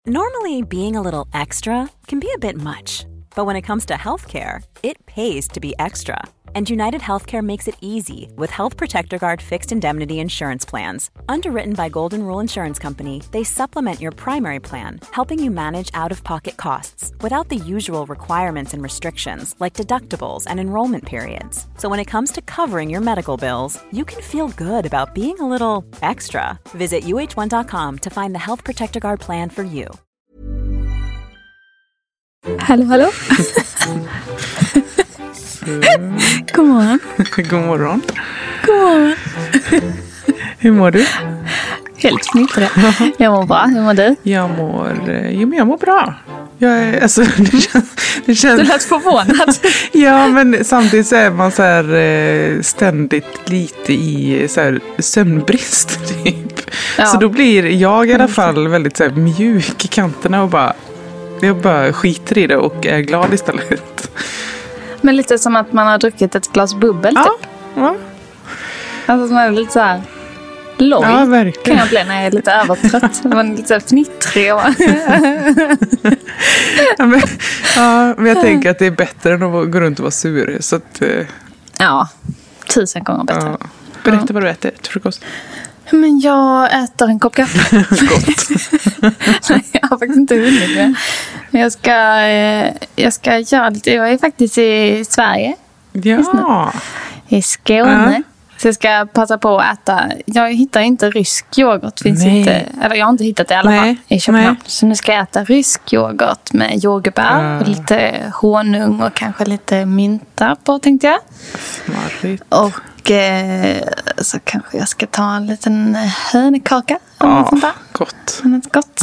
Normally, being a little extra can be a bit much, but when it comes to healthcare, it pays to be extra. And United Healthcare makes it easy with Health Protector Guard fixed indemnity insurance plans. Underwritten by Golden Rule Insurance Company, they supplement your primary plan, helping you manage out-of-pocket costs without the usual requirements and restrictions like deductibles and enrollment periods. So when it comes to covering your medical bills, you can feel good about being a little extra. Visit uh1.com to find the Health Protector Guard plan for you. Hallå, hallå. God morgon. God morgon. God morgon. Hur mår du? Helt fnittrig. Jag mår bra. Hur mår du? Jag mår bra. Det känns... Du lät förvånad. Ja, men samtidigt så är man så här ständigt lite i så här sömnbrist typ. Ja. Så då blir jag i alla fall väldigt så här mjuk i kanterna och jag bara skiter i det och är glad istället. Men lite som att man har druckit ett glas bubbel typ. Ja. Alltså som är lite så här lång. Ja, verkligen. Kan jag bli när jag är lite övertrött. Man är lite så här fnittrig. Men jag tänker att det är bättre än att gå runt och vara sur. Så att, ja, 1000 gånger bättre. Ja. Berätta vad du äter till frukost. Men jag äter en kopp kaffe. Gott. Nej, jag har faktiskt inte hunnit med. Men jag ska göra lite. Jag är faktiskt i Sverige. Ja. I Skåne. Så jag ska passa på att äta. Jag hittar inte rysk yoghurt. Finns inte, eller jag har inte hittat det i alla fall i Köpenhamn. Så nu ska jag äta rysk yoghurt med jordgubbar och lite honung och kanske lite mynta på, tänkte jag. Smarrigt. Och så kanske jag ska ta en liten hönekaka. Sånt där. Gott. Gott.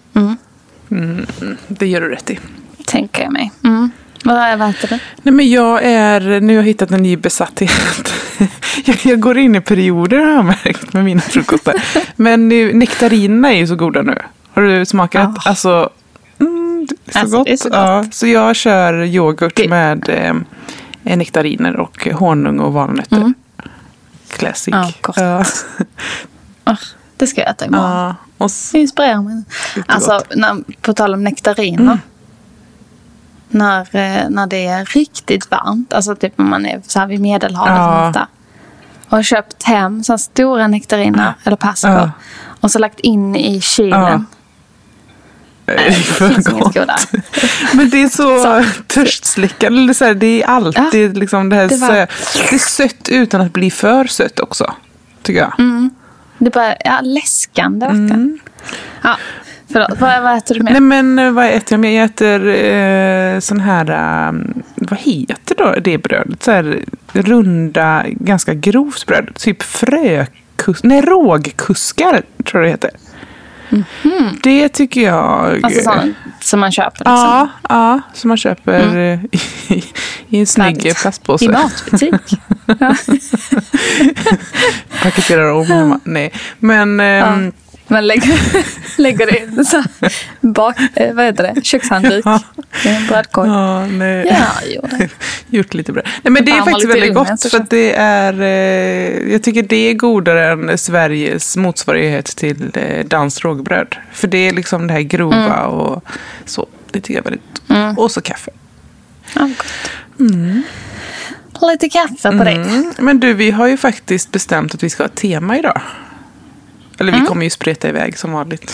Det gör du rätt i. Tänker jag mig. Vad äter du? Nej, men nu har jag hittat en ny besatthet. jag går in i perioder, har jag märkt, med mina frukostar. Men nektariner är ju så goda nu. Har du smakat? Det är så gott. Det är så gott. Ja, så jag kör yoghurt med nektariner och honung och valnötter. Classic. Ja. Det ska jag äta imorgon. Det inspirerar mig. Alltså, på tal om nektariner. När det är riktigt varmt, alltså typ när man är så här vid Medelhavet och har köpt hem så stora nektariner eller persikor och så lagt in i kylen. Det finns inget goda. Men det är så törstslickande. Det är alltid liksom det här det är sött utan att bli för sött också, tycker jag. Det är bara läskande verkligen. Ja. Förlåt, vad äter du med? Nej, men vad äter jag med? Jag äter sån här, vad heter då det brödet? Så här runda, ganska grovt bröd. Typ rågkuskar, tror jag det heter. Det tycker jag... Alltså sånt som man köper liksom. Ja, som man köper i en snygg plastpåse. I matbutik. Paketerar om hemma. Nej, men... Men lägger det in så vad heter det? Kökshandduk. Det är en brödkorg. Gjort lite bröd. Nej, men det är faktiskt väldigt gott för att det är jag tycker det är godare än Sveriges motsvarighet till danskt rågbröd. För det är liksom det här grova och så. Det tycker jag är väldigt och så kaffe. Ja, gott. Lite kaffe på det. Men du, vi har ju faktiskt bestämt att vi ska ha ett tema idag. Eller vi kommer ju spreta iväg som vanligt.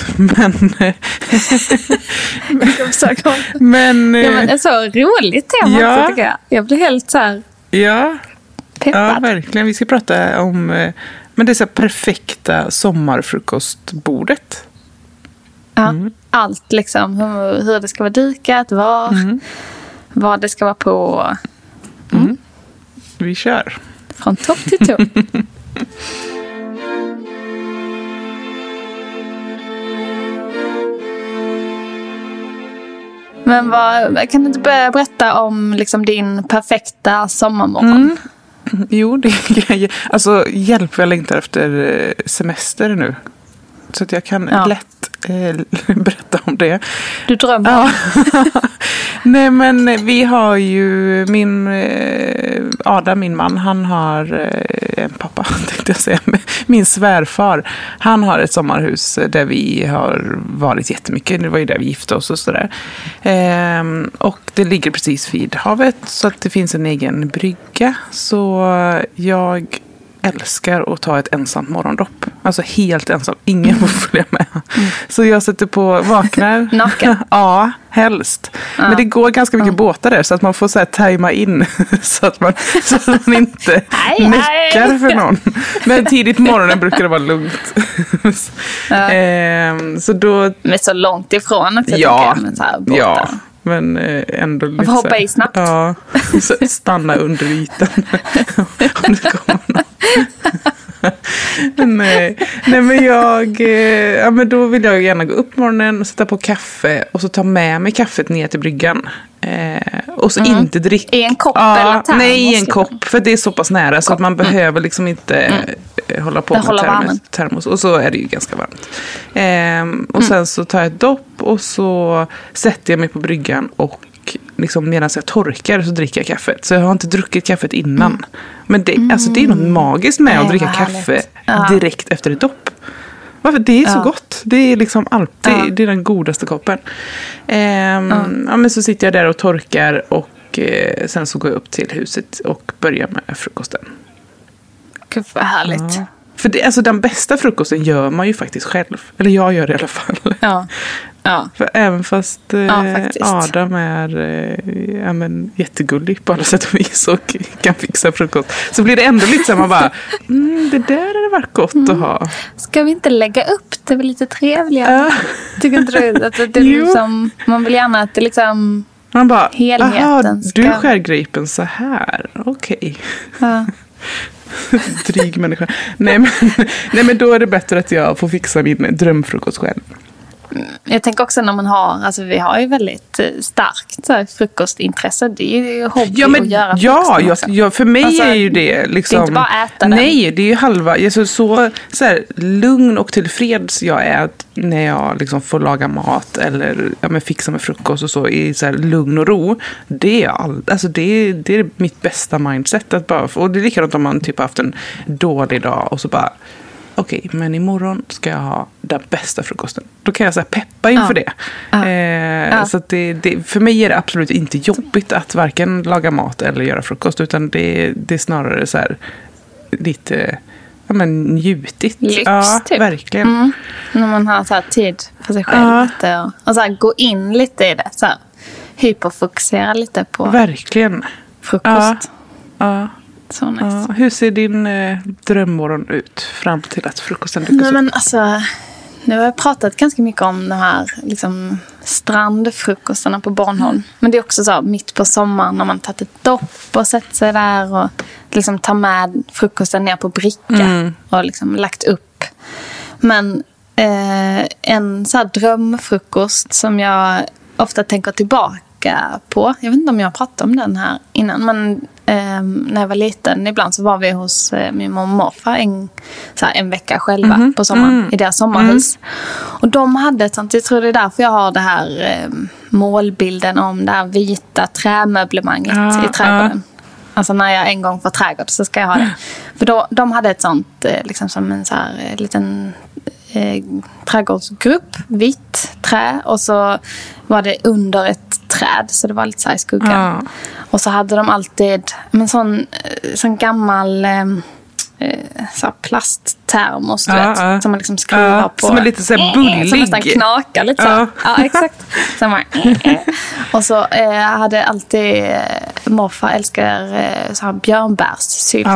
Men en så roligt tema också, tycker jag. Jag blir helt så här peppad. Ja, verkligen. Vi ska prata om men det är så perfekta sommarfrukostbordet. Ja, allt liksom. Hur det ska vara dukat, vad det ska vara på. Vi kör. Från topp till topp. Men kan du inte börja berätta om liksom din perfekta sommarmorgon? Jo, det är alltså hjälp, jag längtar efter semester nu. Så att jag kan lätt berätta om det. Du drömmer. Ja. Nej, men vi har ju Adam, min man, han har en pappa, tänkte jag säga. Min svärfar, han har ett sommarhus där vi har varit jättemycket. Det var ju där vi gifte oss och sådär. Och det ligger precis vid havet, så att det finns en egen brygga. Så jag älskar att ta ett ensamt morgondopp. Alltså helt ensam. Ingen får följa med. Så jag sätter på, vaknar. Naken? Ja, helst. Men det går ganska mycket båtar där, så att man får så här tajma in så att man inte näckar för någon. Men tidigt på morgonen brukar det vara lugnt. Så då... Men så långt ifrån också, ja, tycker jag, med så här båtar. Ja. Men ändå lite så hoppa i snabbt. Ja, stanna under ytan. Om det kommer någon. Nej, men då vill jag gärna gå upp morgonen och sätta på kaffe och så ta med mig kaffet ner till bryggan. Och så inte dricka. I en kopp eller termos? Nej, i en kopp, för det är så pass nära så att man behöver liksom inte hålla på med termos. Och så är det ju ganska varmt. Och sen så tar jag ett dopp och så sätter jag mig på bryggan och liksom medan jag torkar så dricker jag kaffet. Så jag har inte druckit kaffet innan. Men det är något magiskt med att dricka kaffe direkt efter ett dopp. Varför? Det är så gott. Det är liksom alltid det är den godaste koppen. Men så sitter jag där och torkar och sen så går jag upp till huset och börjar med frukosten. Gud vad härligt. För det, den bästa frukosten gör man ju faktiskt själv. Eller jag gör det i alla fall. Ja. För även fast Adam är jättegullig på alla sätt och vis och kan fixa frukost, så blir det ändå lite så man bara, det där hade varit gott att ha. Ska vi inte lägga upp det väl lite trevligare? Tycker inte du att det är liksom, man vill gärna att det liksom man bara, helheten ska... du skär gripen så här, okej. Ja. Dryg människa. Nej, men då är det bättre att jag får fixa min drömfrukost själv. Jag tänker också när man har, alltså vi har ju väldigt starkt så här, frukostintresse. Det är ju hobby att göra frukost. För mig är ju det liksom... Det är inte bara äta den. Nej, det är ju halva... Så här, lugn och tillfreds jag är när jag liksom får laga mat eller fixa med frukost och så i så här lugn och ro. Det är mitt bästa mindset. Att bara, och det är likadant om man typ haft en dålig dag och så bara... Okej, men imorgon ska jag ha den bästa frukosten. Då kan jag så här peppa inför det. Så att det, för mig är det absolut inte jobbigt att varken laga mat eller göra frukost. Utan det är snarare så här lite njutigt. Lyx, typ. Verkligen. När man har så här tid för sig själv lite och så här gå in lite i det. Så här, hyperfokusera lite på verkligen. Frukost. Ja. Så nice. Hur ser din drömmorgon ut fram till att frukosten dyker upp? Nej, men alltså, nu har jag pratat ganska mycket om de här liksom, strandfrukostarna på Bornholm. Men det är också så mitt på sommaren när man tagit ett dopp och sett sig där och liksom tar med frukosten ner på bricka och liksom lagt upp. Men en så här drömfrukost som jag ofta tänker tillbaka på. Jag vet inte om jag har pratat om den här innan, men när jag var liten ibland så var vi hos min mamma och morfar en vecka själva på sommaren i deras sommarhus. Och de hade ett sånt, jag tror det är därför jag har det här målbilden om det här vita trämöblemanget i trädgården. Alltså när jag en gång får trädgård så ska jag ha det. För de hade ett sånt liksom som en så här liten trädgårdsgrupp, vitt trä, och så var det under ett träd så det var lite så här i skuggan. Och så hade de alltid en sån gammal så plasttermos du vet, som man liksom skruvar på. Som är lite så här bullig. Som nästan knakar lite så. Ja, exakt. Och så hade alltid morfar älskar så här björnbärssylt.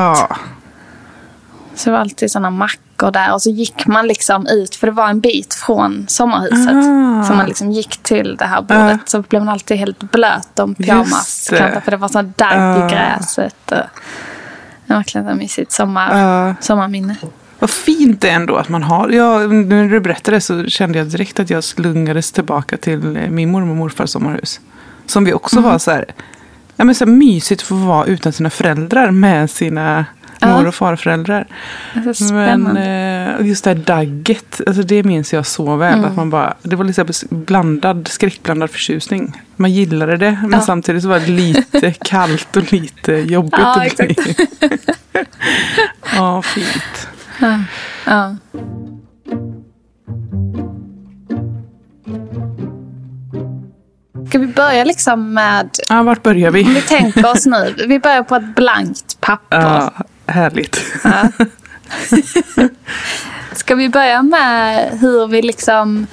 Så det var alltid såna mackor där. Och så gick man liksom ut, för det var en bit från sommarhuset. Så man liksom gick till det här bordet. Så blev man alltid helt blöt om pyjamaskanter. För det var sån dagg i gräset. Det var verkligen ett mysigt sommarminne. Vad fint det är ändå att man har. När du berättade så kände jag direkt att jag slungades tillbaka till min mormor och morfars sommarhus. Som vi också var så här... så här mysigt för att vara utan sina föräldrar med sina... mor- och farföräldrar. Men just det här dagget, alltså det minns jag så väl. Att man bara, det var liksom skräckblandad förtjusning. Man gillade det, men samtidigt så var det lite kallt och lite jobbigt. Ja, exakt. Ja, fint. Ja. Ska vi börja liksom med... Ja, vart börjar vi? Om vi tänker oss nu. Vi börjar på ett blankt papper. Ja, härligt. Ja. Ska vi börja med hur vi liksom...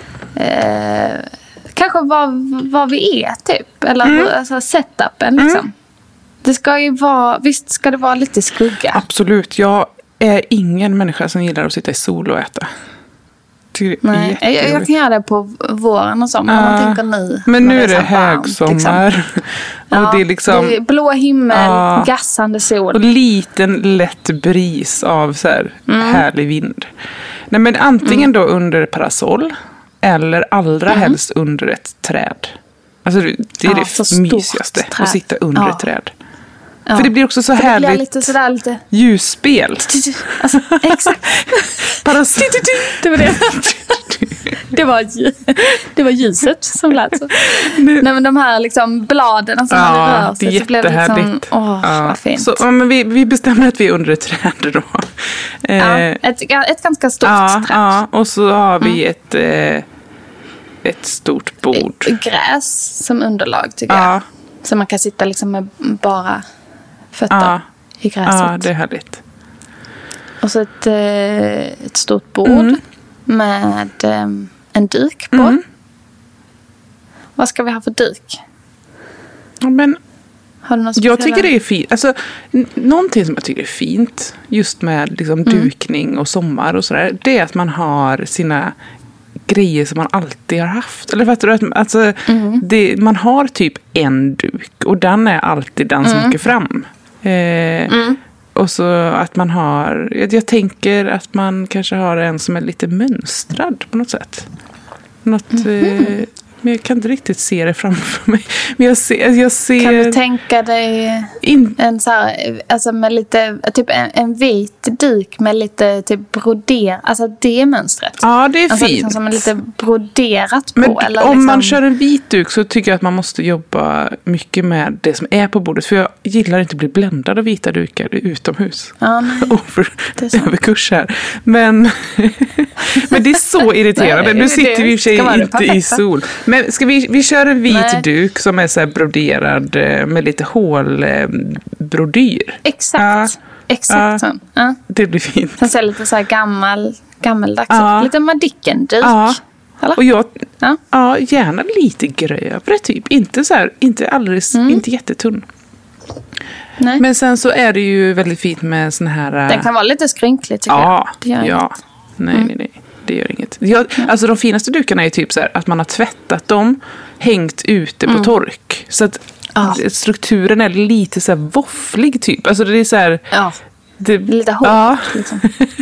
kanske vad vi är typ. Eller alltså setupen liksom. Det ska ju vara... Visst ska det vara lite skugga? Absolut. Jag är ingen människa som gillar att sitta i sol och äta. Nej, jag kan göra det på våren och så. Men man tänker nu. Men nu är det högsommar. Liksom. Och det är liksom... Det är blå himmel, gassande sol. Och liten lätt bris av så här härlig vind. Nej, men antingen då under parasoll. Eller allra helst under ett träd. Alltså det är det mysigaste. Att sitta under ett träd. Ja. För det blir också så härligt lite sådär, lite... ljusspel. Alltså, exakt. Det var det. Det var ljuset som lät så. Nej, men de här liksom bladen som hade rör sig. Det är jättehärligt. Liksom, vad fint. Så, men vi bestämmer att vi är under ett träd då. Ett ganska stort träd. Ja, och så har vi ett stort bord. Gräs som underlag tycker jag. Så man kan sitta liksom med bara fötter i gräset. Ja, det är härligt. Och så ett stort bord med en duk på. Vad ska vi ha för duk? Ja, men har du något jag tycker det är fint. Alltså, någonting som jag tycker är fint just med liksom, dukning och sommar och sådär, det är att man har sina grejer som man alltid har haft. Eller fattar du? Alltså, man har typ en duk och den är alltid den som åker fram. Och så att man har... Jag tänker att man kanske har en som är lite mönstrad på något sätt. Men jag kan inte riktigt se det framför mig. Men jag ser... Kan du tänka dig en så här, alltså med lite typ en vit duk med lite typ broder, alltså det mönstret. Ja, det är alltså fint. Liksom som är lite broderat på. Men eller om liksom... man kör en vit duk så tycker jag att man måste jobba mycket med det som är på bordet. För jag gillar inte att bli bländad av vita dukar utomhus. Ja, Överkurs här. Men det är så irriterande. Nu sitter vi i och för sig inte i sol. Men ska vi kör en vit duk som är så här broderad med lite hålbrodyr. Exakt. Exakt sån. Ja. Det blir fint. Den ser lite så här gammaldags ut. Lite Madicken-duk. Och jag gärna lite grövre typ. Inte så här, inte alldeles, inte jättetunn. Nej. Men sen så är det ju väldigt fint med sån här... Den kan vara lite skrynklig tycker jag. Det gör inget. Nej. Det gör inget. Alltså de finaste dukarna är typ så här att man har tvättat dem, hängt ute på tork. Så att strukturen är lite så här våfflig typ. Alltså det är så här... lite hårt. Liksom.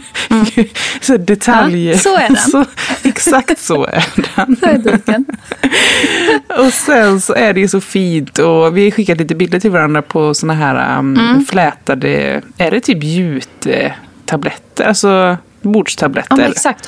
Så detaljer. Så är den. Exakt så är den. Så är duken. Och sen så är det ju så fint. Och vi har skickat lite bilder till varandra på såna här flätade... Är det typ gjuttabletter? Alltså bordstabletter. Ja, exakt.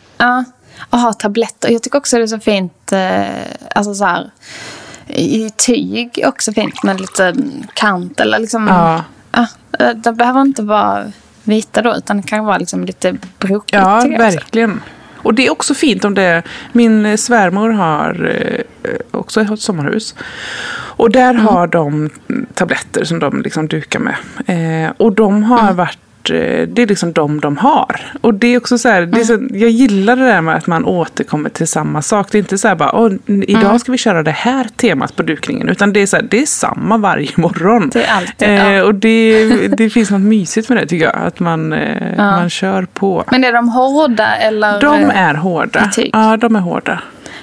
Ha tabletter. Jag tycker också det är så fint. Alltså så här... I tyg också fint med lite kant eller liksom... Det behöver inte vara vita då, utan det kan vara liksom lite brokigt. Ja, verkligen. Och det är också fint om det... Min svärmor har också ett sommarhus. Och där har de tabletter som de liksom dukar med. Och de har varit... Det är liksom de har. Och det är också så här... Det är så, jag gillar det där med att man återkommer till samma sak. Det är inte så här bara... idag ska vi köra det här temat på dukningen. Utan det är så här, det är samma varje morgon. Det är alltid, och det finns något mysigt med det tycker jag. Att man kör på. Men är de hårda eller... De är hårda. Ja, de är hårda.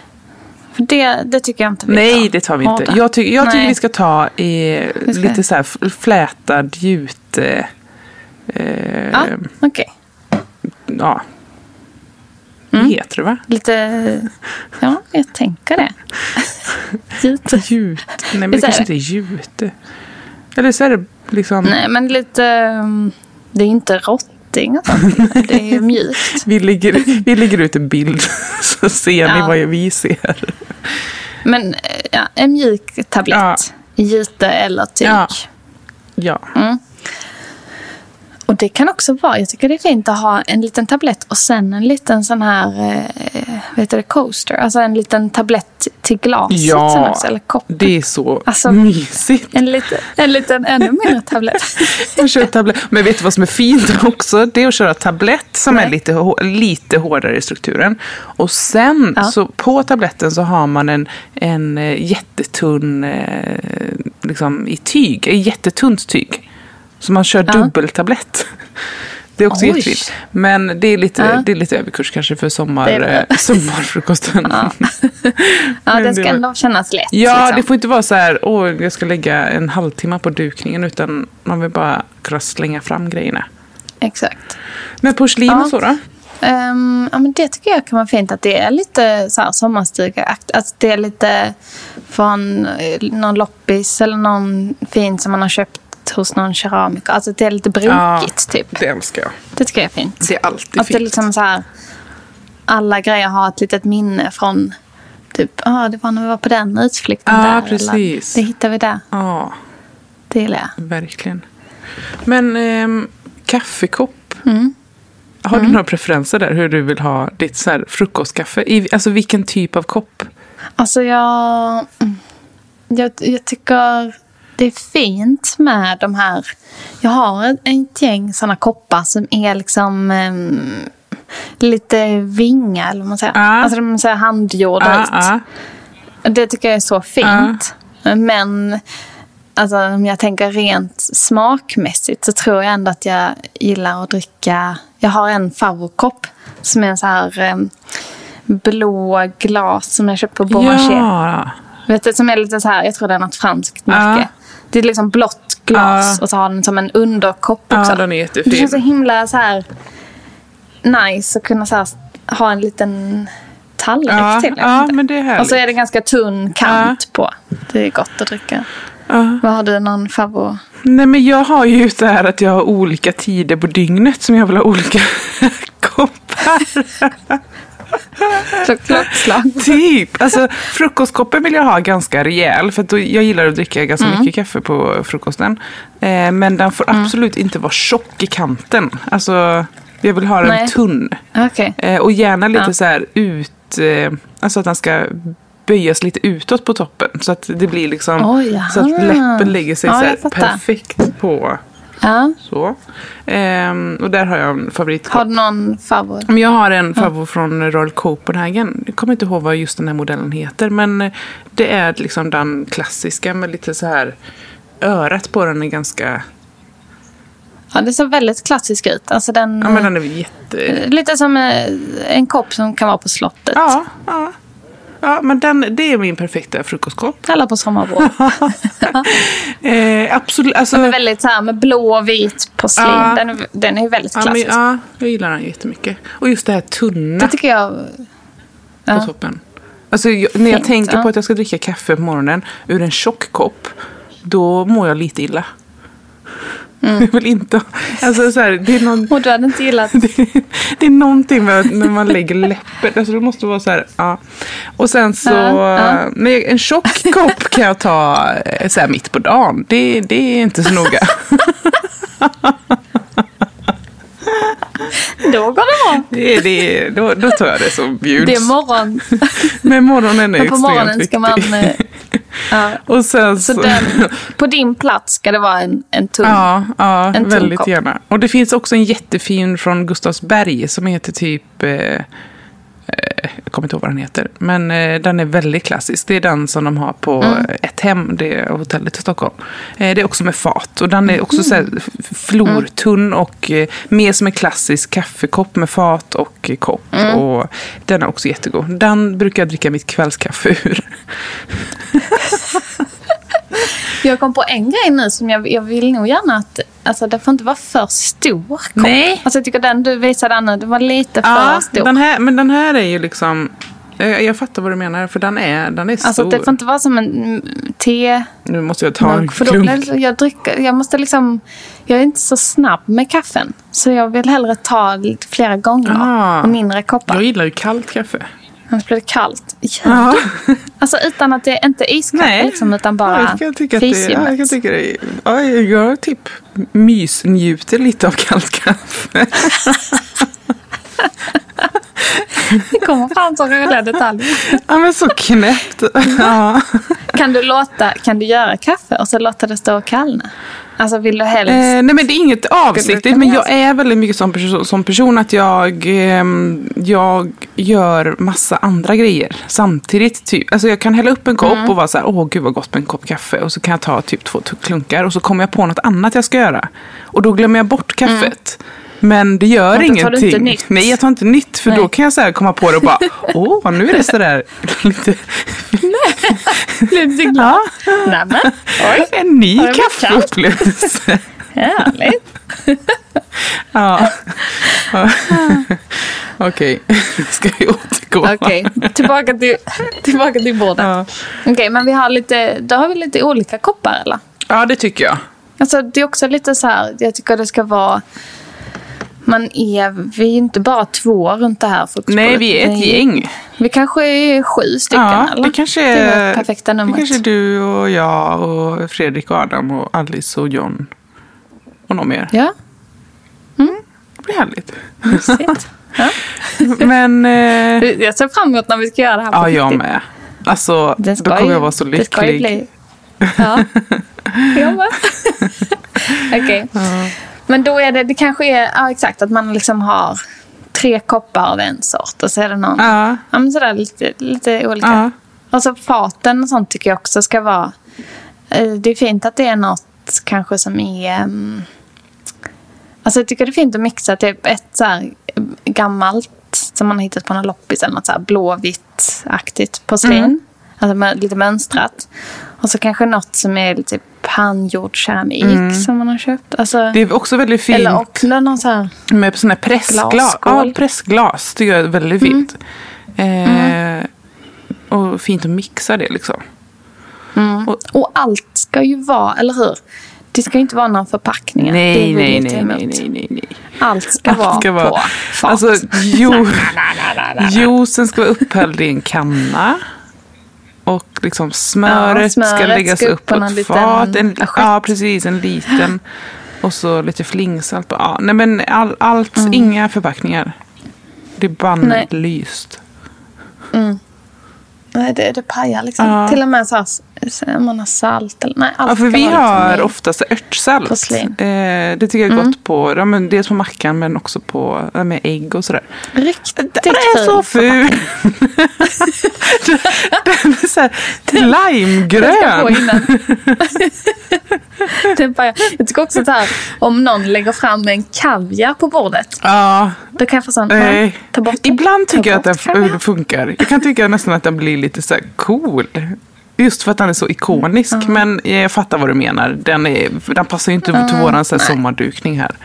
Det tycker jag inte vi tar. Nej, det tar vi inte. Jag tycker vi ska ta lite så här flätad jute... okej. Ja. Vad heter det, va? Lite... Ja, jag tänker det. Jute. Nej, men det kanske inte är jute. Eller så är det liksom... Nej, men lite... Det är inte rotting. Det är ju mjukt. Vi lägger ut en bild så ser ni vad vi ser. Men en mjuk tablett. Gyte eller tyg. Ja. Och det kan också vara, jag tycker det är fint att ha en liten tablett och sen en liten sån här, coaster. Alltså en liten tablett till glaset sen också, eller koppen. Det är så mysigt. En liten ännu mindre tablett. Jag kör tablett. Men vet du vad som är fint också? Det är att köra tablett som är lite hårdare i strukturen. Och sen så på tabletten så har man en jättetunn liksom i tyg, en jättetunt tyg. Så man kör dubbeltablett. Det är också jättefint. Men det är lite överkurs kanske för sommarfrukosten. Det ska ändå kännas lätt. Ja, liksom. Det får inte vara så här, jag ska lägga en halvtimme på dukningen, utan man vill bara kunna slänga fram grejerna. Exakt. Men porslin och så då? Men det tycker jag kan vara fint, att det är lite så här sommarstugeakt. Att det är lite från någon loppis eller någon fin som man har köpt hos någon keramiker. Alltså det är lite brukigt typ. Det älskar jag. Det tycker jag är fint. Det är alltid att fint. Det är liksom så här, alla grejer har ett litet minne från typ, det var när vi var på den utflykten där. Precis. Det hittar vi där. Ja. Det gillar jag. Verkligen. Men kaffekopp. Har du några preferenser där? Hur du vill ha ditt så här frukostkaffe? Alltså vilken typ av kopp? Alltså jag tycker det är fint med de här. Jag har ett gäng sådana koppar som är liksom lite vinga, eller vad man säger. Alltså de är handgjorda ut. Det tycker jag är så fint. Men alltså, om jag tänker rent smakmässigt så tror jag ändå att jag gillar att dricka. Jag har en favoritkopp som är en så här blå glas som jag köpt på Bourget. Vet du, som är lite så här, jag tror det är något franskt märke. Det är liksom blått glas och så har den som en underkopp också. Den är jättefin. Det känns så himla så här nice att kunna så här, ha en liten tallrik till. Men det är härligt. Och så är det ganska tunn kant på. Det är gott att dricka. Vad har du någon favorit? Nej, men jag har ju så här att jag har olika tider på dygnet som jag vill ha olika koppar. Klockslag. Typ. Alltså frukostkoppen vill jag ha ganska rejäl, för att jag gillar att dricka ganska mycket kaffe på frukosten. Men den får absolut inte vara tjock i kanten. Alltså jag vill ha den tunn. Okay. Och gärna lite så här alltså att den ska böjas lite utåt på toppen, så att det blir liksom så att läppen lägger sig så här perfekt på. Så. Och där har jag en favorit. Har du någon favorit? Men jag har en favorit från Royal Copenhagen. Jag kommer inte ihåg vad just den här modellen heter, men det är liksom den klassiska med lite så här, örat på den är ganska... Ja, det ser väldigt klassisk ut. Alltså den, men den är jätte... Lite som en kopp som kan vara på slottet. Ja, men det är min perfekta frukostkopp. Eller på sommarbord. Absolut. Alltså, den är väldigt så här med blå och vit porslin. Den är väldigt klassisk. Jag gillar den jättemycket. Och just det här tunna. Det tycker jag... På toppen. Alltså, när jag tänker på att jag ska dricka kaffe på morgonen ur en tjock kopp, då mår jag lite illa. Jag vill inte. Alltså så här, det är någon. Och du hade inte gillat. Det är någonting med när man lägger läppen. Alltså det måste vara så här. Och sen så men en tjock kopp kan jag ta så här mitt på dagen. Det är inte så noga. Då går det bra. Då tar jag det som bjuds. Det är morgon. Men morgonen är på morgonen ska man... Och sen så på din plats ska det vara en tung. En väldigt kopp. Gärna. Och det finns också en jättefin från Gustavsberg som heter typ jag kommer inte ihåg vad den heter, men den är väldigt klassisk. Det är den som de har på ett hem, det är hotellet i Stockholm. Det är också med fat, och den är också så här flortunn och mer som en klassisk kaffekopp med fat och kopp. Och den är också jättegod. Den brukar jag dricka mitt kvällskaffe ur. Jag kom på en grej nu som jag vill nog gärna att, alltså det får inte vara för stor kopp. Nej. Alltså jag tycker den du visade Anna, det var lite för stor. Men den här är ju liksom Jag fattar vad du menar, för den är stor. Alltså det får inte vara som en te. Nu måste jag ta en klunk. Jag är inte så snabb med kaffen. Så jag vill hellre ta lite flera gånger och mindre koppar. Jag gillar ju kallt kaffe. Annars blir det kallt. Ja. Alltså utan att det inte är iskaffe liksom, utan bara fisljummet. Jag tycker det är... Jag typ mysnjuter lite av kallt kaffe. Det kommer fram så roliga detaljer. Ja, men så knäppt. Ja. Kan du göra kaffe och så låta det stå och kallna? Alltså vill du helst... nej, men det är inget avsiktligt. Men jag är väldigt mycket som person att jag gör massa andra grejer samtidigt. Typ. Alltså jag kan hälla upp en kopp och vara så här, gud vad gott med en kopp kaffe. Och så kan jag ta typ 2 klunkar och så kommer jag på något annat jag ska göra. Och då glömmer jag bort kaffet. Men det gör ingenting. Tar du inte nytt? Nej, jag tar inte nytt. För då kan jag så här komma på det och bara, nu är det så där lite... lite glad. Nämen. En ny kaffeupplevelse. Härligt. Ja. Okej, ska vi återgå. Okej, tillbaka till båda. Ja. Okej, men då har vi lite olika koppar, eller? Ja, det tycker jag. Alltså, det är också lite så här, jag tycker det ska vara... Vi är inte bara 2 runt det här frukostbordet. Nej, vi är ett gäng. Vi kanske är 7 stycken, eller? Det kanske är perfekta numret. Det kanske du och jag och Fredrik och Adam och Alice och John och någon mer. Ja. Det blir härligt. Ja. Men... jag ser fram emot när vi ska göra det här på riktigt. Jag med. Alltså, då kommer jag vara så lycklig. Det ska ju bli... Ja. Jag med. Okej. Men då är det kanske är exakt att man liksom har 3 koppar av en sort och så är det någon men sådär lite olika. Och så faten och sånt tycker jag också ska vara, det är fint att det är något kanske som är alltså jag tycker det är fint att mixa typ ett så här gammalt som man har hittat på någon loppis eller något så här blåvitt-aktigt porslin. Alltså lite mönstrat. Och så kanske något som är lite handgjord keramik som man har köpt. Alltså, det är också väldigt fint. Eller också någon så här med sån här pressglas. Ja, pressglas tycker jag är väldigt fint. Och fint att mixa det liksom. Och allt ska ju vara, eller hur? Det ska ju inte vara någon förpackningar. Nej. Allt ska vara på fat. Alltså, juicen ska vara upphälld i en kanna. Och liksom smöret ska läggas upp på ett fat. Ja, precis. En liten. Och så lite flingsalt. Nej, men allt, inga förpackningar. Det är bannlyst. Nej, det pajar liksom. Till och med så här, man har salt. Eller, nej, allt för vi har liksom oftast örtsalt. Det tycker jag är gott på. Ja, men dels på mackan men också på med ägg och sådär. Riktigt det är så ful. Den är så här limegrön. Jag tycker också så här, om någon lägger fram en kaviar på bordet. Då kan jag få sån, ta bort det. Ibland tycker jag att det funkar. Jag kan tycka nästan att den blir lite så här cool. Just för att den är så ikonisk. Men jag fattar vad du menar. Den passar ju inte till våran så här sommardukning här.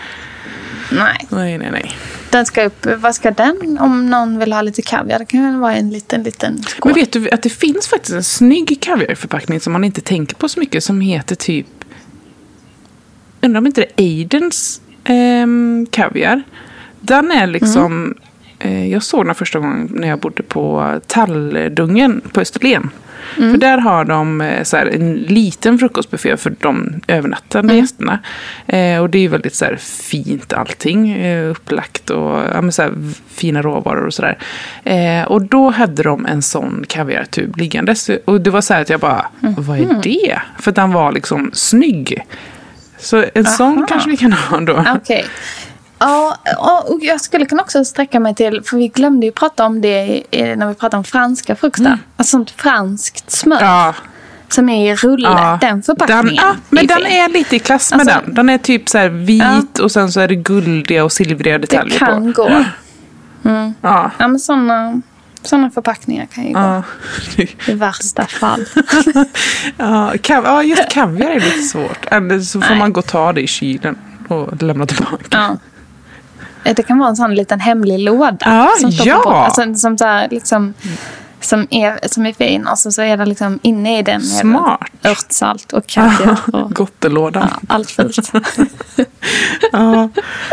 Nej. Den ska upp. Vad ska den? Om någon vill ha lite kaviar. Det kan vara en liten skål. Men vet du att det finns faktiskt en snygg kaviarförpackning som man inte tänker på så mycket. Som heter typ... Undrar om inte det är Aidens kaviar. Den är liksom... Jag såg den första gången när jag bodde på Talldungen på Österlen. För där har de så här, en liten frukostbuffé för de övernattande gästerna. Och det är väldigt så här, fint allting. Upplagt och så här, fina råvaror och sådär. Och då hade de en sån kaviartub liggandes. Och det var så här att jag bara, vad är det? För den var liksom snygg. Så en sån kanske vi kan ha då. Okej. Ja, och jag skulle kunna också sträcka mig till, för vi glömde ju prata om det när vi pratade om franska frukostar. Alltså sånt franskt smör som är i rulle, den förpackningen. Men den är lite i klass med den. Den är typ så här vit och sen så är det guldiga och silvriga detaljer på. Det kan gå. Ja, men såna förpackningar kan ju gå. I värsta fall. Just kaviar är lite svårt. Eller så får man gå och ta det i kylen och lämna tillbaka. det kan vara en sån liten hemlig låda. Som står på, alltså, som så här, liksom, som är fin. Och så är det liksom inne i den. Smart. Örtsalt och kaviar. Och Gottelådan. Ja, allt fint. Ja.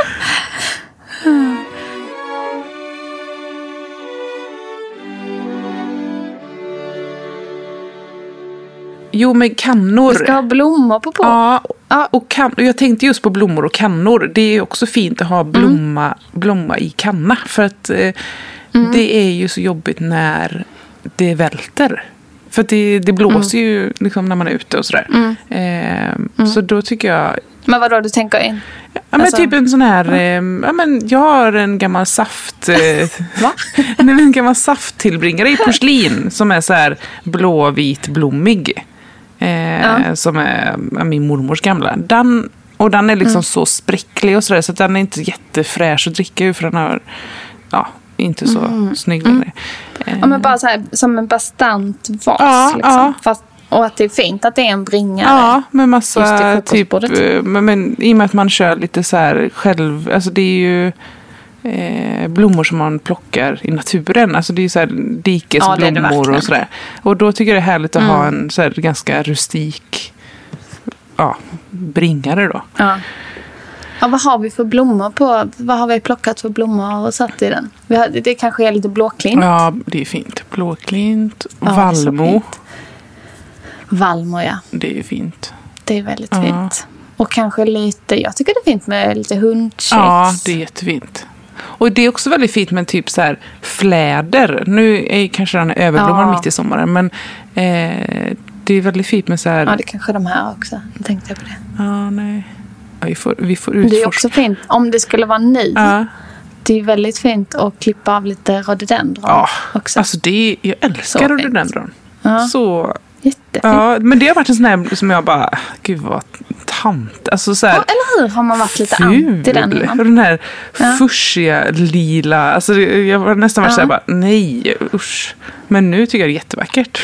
Jo, men kannor. Vi ska ha blommor på. Ja, och jag tänkte just på blommor och kannor. Det är också fint att ha blomma i kanna. För att det är ju så jobbigt när det välter. För att det blåser ju liksom när man är ute och sådär. Så då tycker jag... Men vadå du tänker in? Ja, men alltså, typ en sån här... ja, men jag har en gammal saft... Va? En gammal safttillbringare i porslin som är så här blåvit blommig. Som är min mormors gamla. Den är liksom så spräcklig och sådär, så att den är inte jättefräsch att dricka ur, för den har inte så snygg längre. Ja, men bara så här, som en bastant vas liksom. Fast, och att det är fint att det är en bringare. Ja, med massa typ, men i och med att man kör lite så här själv, alltså det är ju blommor som man plockar i naturen. Alltså det är så här dikesblommor och sådär. Och då tycker jag det är härligt att ha en så här ganska rustik bringare då. Ja. Ja, vad har vi för blommor på? Vad har vi plockat för blommor och satt i den? Det kanske är lite blåklint. Ja, det är fint. Blåklint, vallmo. Vallmo, ja. Det är fint. Det är väldigt fint. Och kanske lite, jag tycker det är fint med lite hundkex. Ja, det är jättefint. Och det är också väldigt fint med typ så här fläder. Nu är kanske den överblommad mitt i sommaren, men det är väldigt fint med så här... Ja, det är kanske de här också. Jag tänkte på det. Ja, nej. Ja, vi får utforska. Det är också fint. Om det skulle vara ny. Det är väldigt fint att klippa av lite rhododendron också. Alltså jag älskar rhododendron. Så... Jättefint. Ja, men det har varit en sån här som jag bara, gud vad tant. Alltså så här, eller hur har man varit lite anti den innan? Och den här fuschiga lila, alltså jag var nästan varit så här bara, nej usch. Men nu tycker jag det är jättevackert.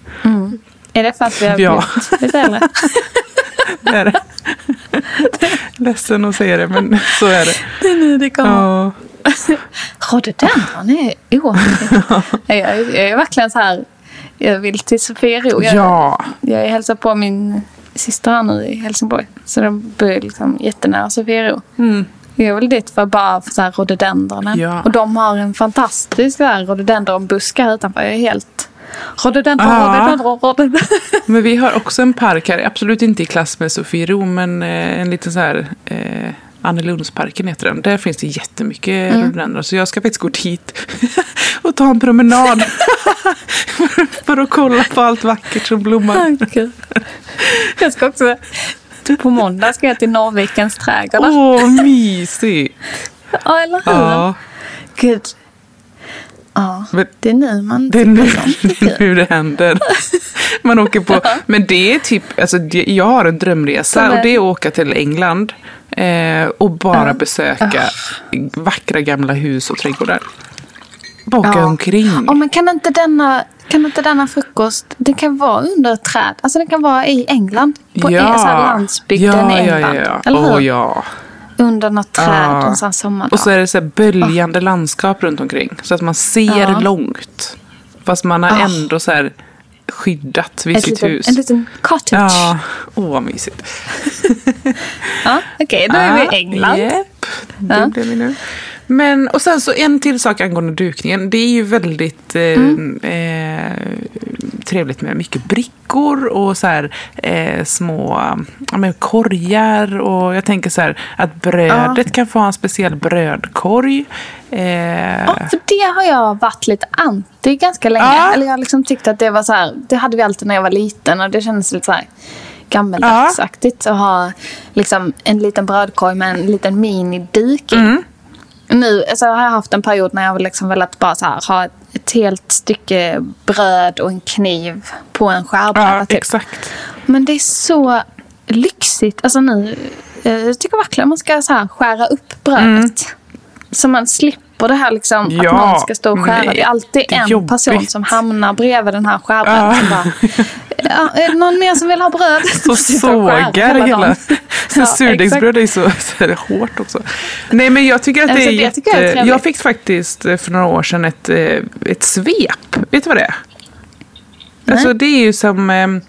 Är det för att vi har blivit lite äldre? Det är det. Ledsen att säga det, men så är det. Det är nu det kommer. Rhododendron är oerhört. Jag är verkligen så här. Jag vill till Sofiero. Jag hälsar på min syster här nu i Helsingborg. Så de bor liksom jättenära Sofiero. Jag vill dit för bara för så här rhododendronen. Ja. Och de har en fantastisk rhododendronbusk här utanför. Jag är helt... Rhododendron. Men vi har också en park här. Absolut inte i klass med Sofiero, men en liten så här... Annelundsparken heter den. Där finns det jättemycket rhododendron. Så jag ska faktiskt gå dit och ta en promenad för att kolla på allt vackert som blommar. Jag ska också på måndag ska jag till Norrvikens trädgård. Mysigt. Ja, eller hur? Ja. Gud. Ja, det är nu man... Det är nu det händer. Man åker på... Men det är typ... Alltså, jag har en drömresa och det är att åka till England och bara besöka vackra gamla hus och trädgårdar. Åka omkring. Men kan inte denna frukost, den kan vara under ett träd. Alltså den kan vara i England. På så här landsbygden i England. Eller hur? Under något träd en sån sommardag. Och så är det så här böljande landskap runt omkring. Så att man ser långt. Fast man har ändå så här skyddat vid sitt hus. En liten cottage. Ja, vad mysigt. Okej, då är vi i England. Det blir vi nu. Men, och sen så en till sak angående dukningen. Det är ju väldigt trevligt med mycket brickor och så här små korgar. Och jag tänker så här att brödet kan få en speciell brödkorg. För det har jag varit lite anti ganska länge. Eller jag liksom tyckte att det var så här, det hade vi alltid när jag var liten och det kändes lite så här gammeldagsaktigt att ha liksom en liten brödkorg med en liten mini-dik. Nu alltså, har jag haft en period när jag liksom velat bara så här, ha ett helt stycke bröd och en kniv på en skärbräda. Typ. Exakt. Men det är så lyxigt. Alltså nu, jag tycker verkligen man ska så här, skära upp brödet. Så man slipper det här liksom, att någon ska stå och skära. Det är alltid en person som hamnar bredvid den här skärbrädan som bara är det någon mer som vill ha bröd? Så sågar hela. Surdegsbröd är så hårt också. Nej, men jag tycker att det är jag fick faktiskt för några år sedan ett svep. Vet du vad det är? Nej. Alltså det är ju som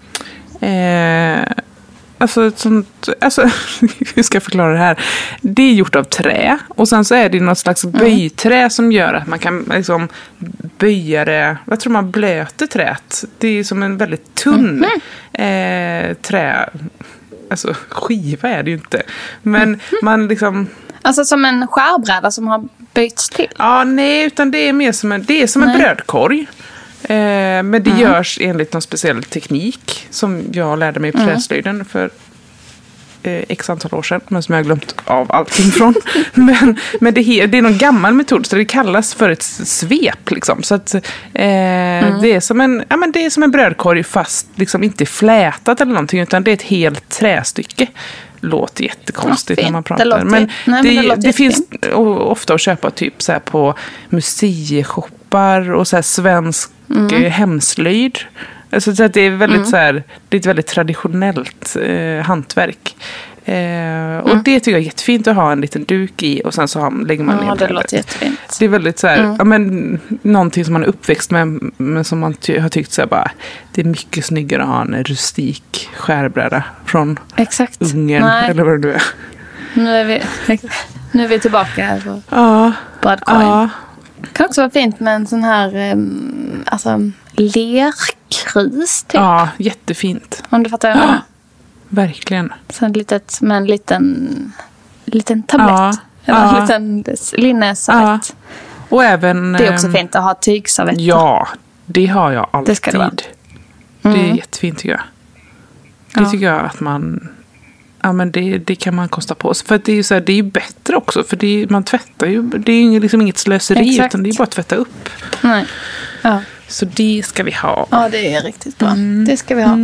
alltså ett sånt, hur ska jag förklara det här? Det är gjort av trä och sen så är det något slags böjträ som gör att man kan liksom böja det. Jag tror man blöter träet. Det är som en väldigt tunn trä. Alltså skiva är det ju inte. Men man liksom... Alltså som en skärbräda som har böjts till? Ja, nej, utan det är mer som en brödkorg. Men det görs enligt någon speciell teknik som jag lärde mig i träslöjden för x antal år sedan, men som jag har glömt av allting från. men det är någon gammal metod, så det kallas för ett svep liksom. Så att det är som en brödkorg fast liksom inte flätat eller någonting, utan det är ett helt trästycke. Låter jättekonstigt när man pratar. Men det finns ofta att köpa typ så här på museishoppar och så här svensk hemslöjd. Alltså så att det är väldigt så här, det är ett väldigt traditionellt hantverk. Och det tycker jag är jättefint att ha en liten duk i och sen så lägger man ner det låter jättefint. Det är väldigt så här, någonting som man är uppväxt med, men som man har tyckt så här, bara, det är mycket snyggare att ha en rustik skärbräda från Ungern eller vad det är. Nu är vi tillbaka här på brödkorgen. Ja. Det kan också vara fint med en sån här lerkrus typ. Ja, jättefint. Om du fattar vad jag menar. Verkligen. Så med en liten tablett. Eller en liten linneservett. Och även... Det är också fint att ha tygservetter. Ja, det har jag alltid. Det ska det vara. Det är jättefint tycker jag. Det tycker jag att man... Ja, men det kan man kosta på sig. För att det är ju så här, det är ju bättre också. För man tvättar ju... Det är ju liksom inget slöseri. Utan det är bara att tvätta upp. Nej. Ja. Så det ska vi ha. Ja, det är riktigt bra. Det ska vi ha.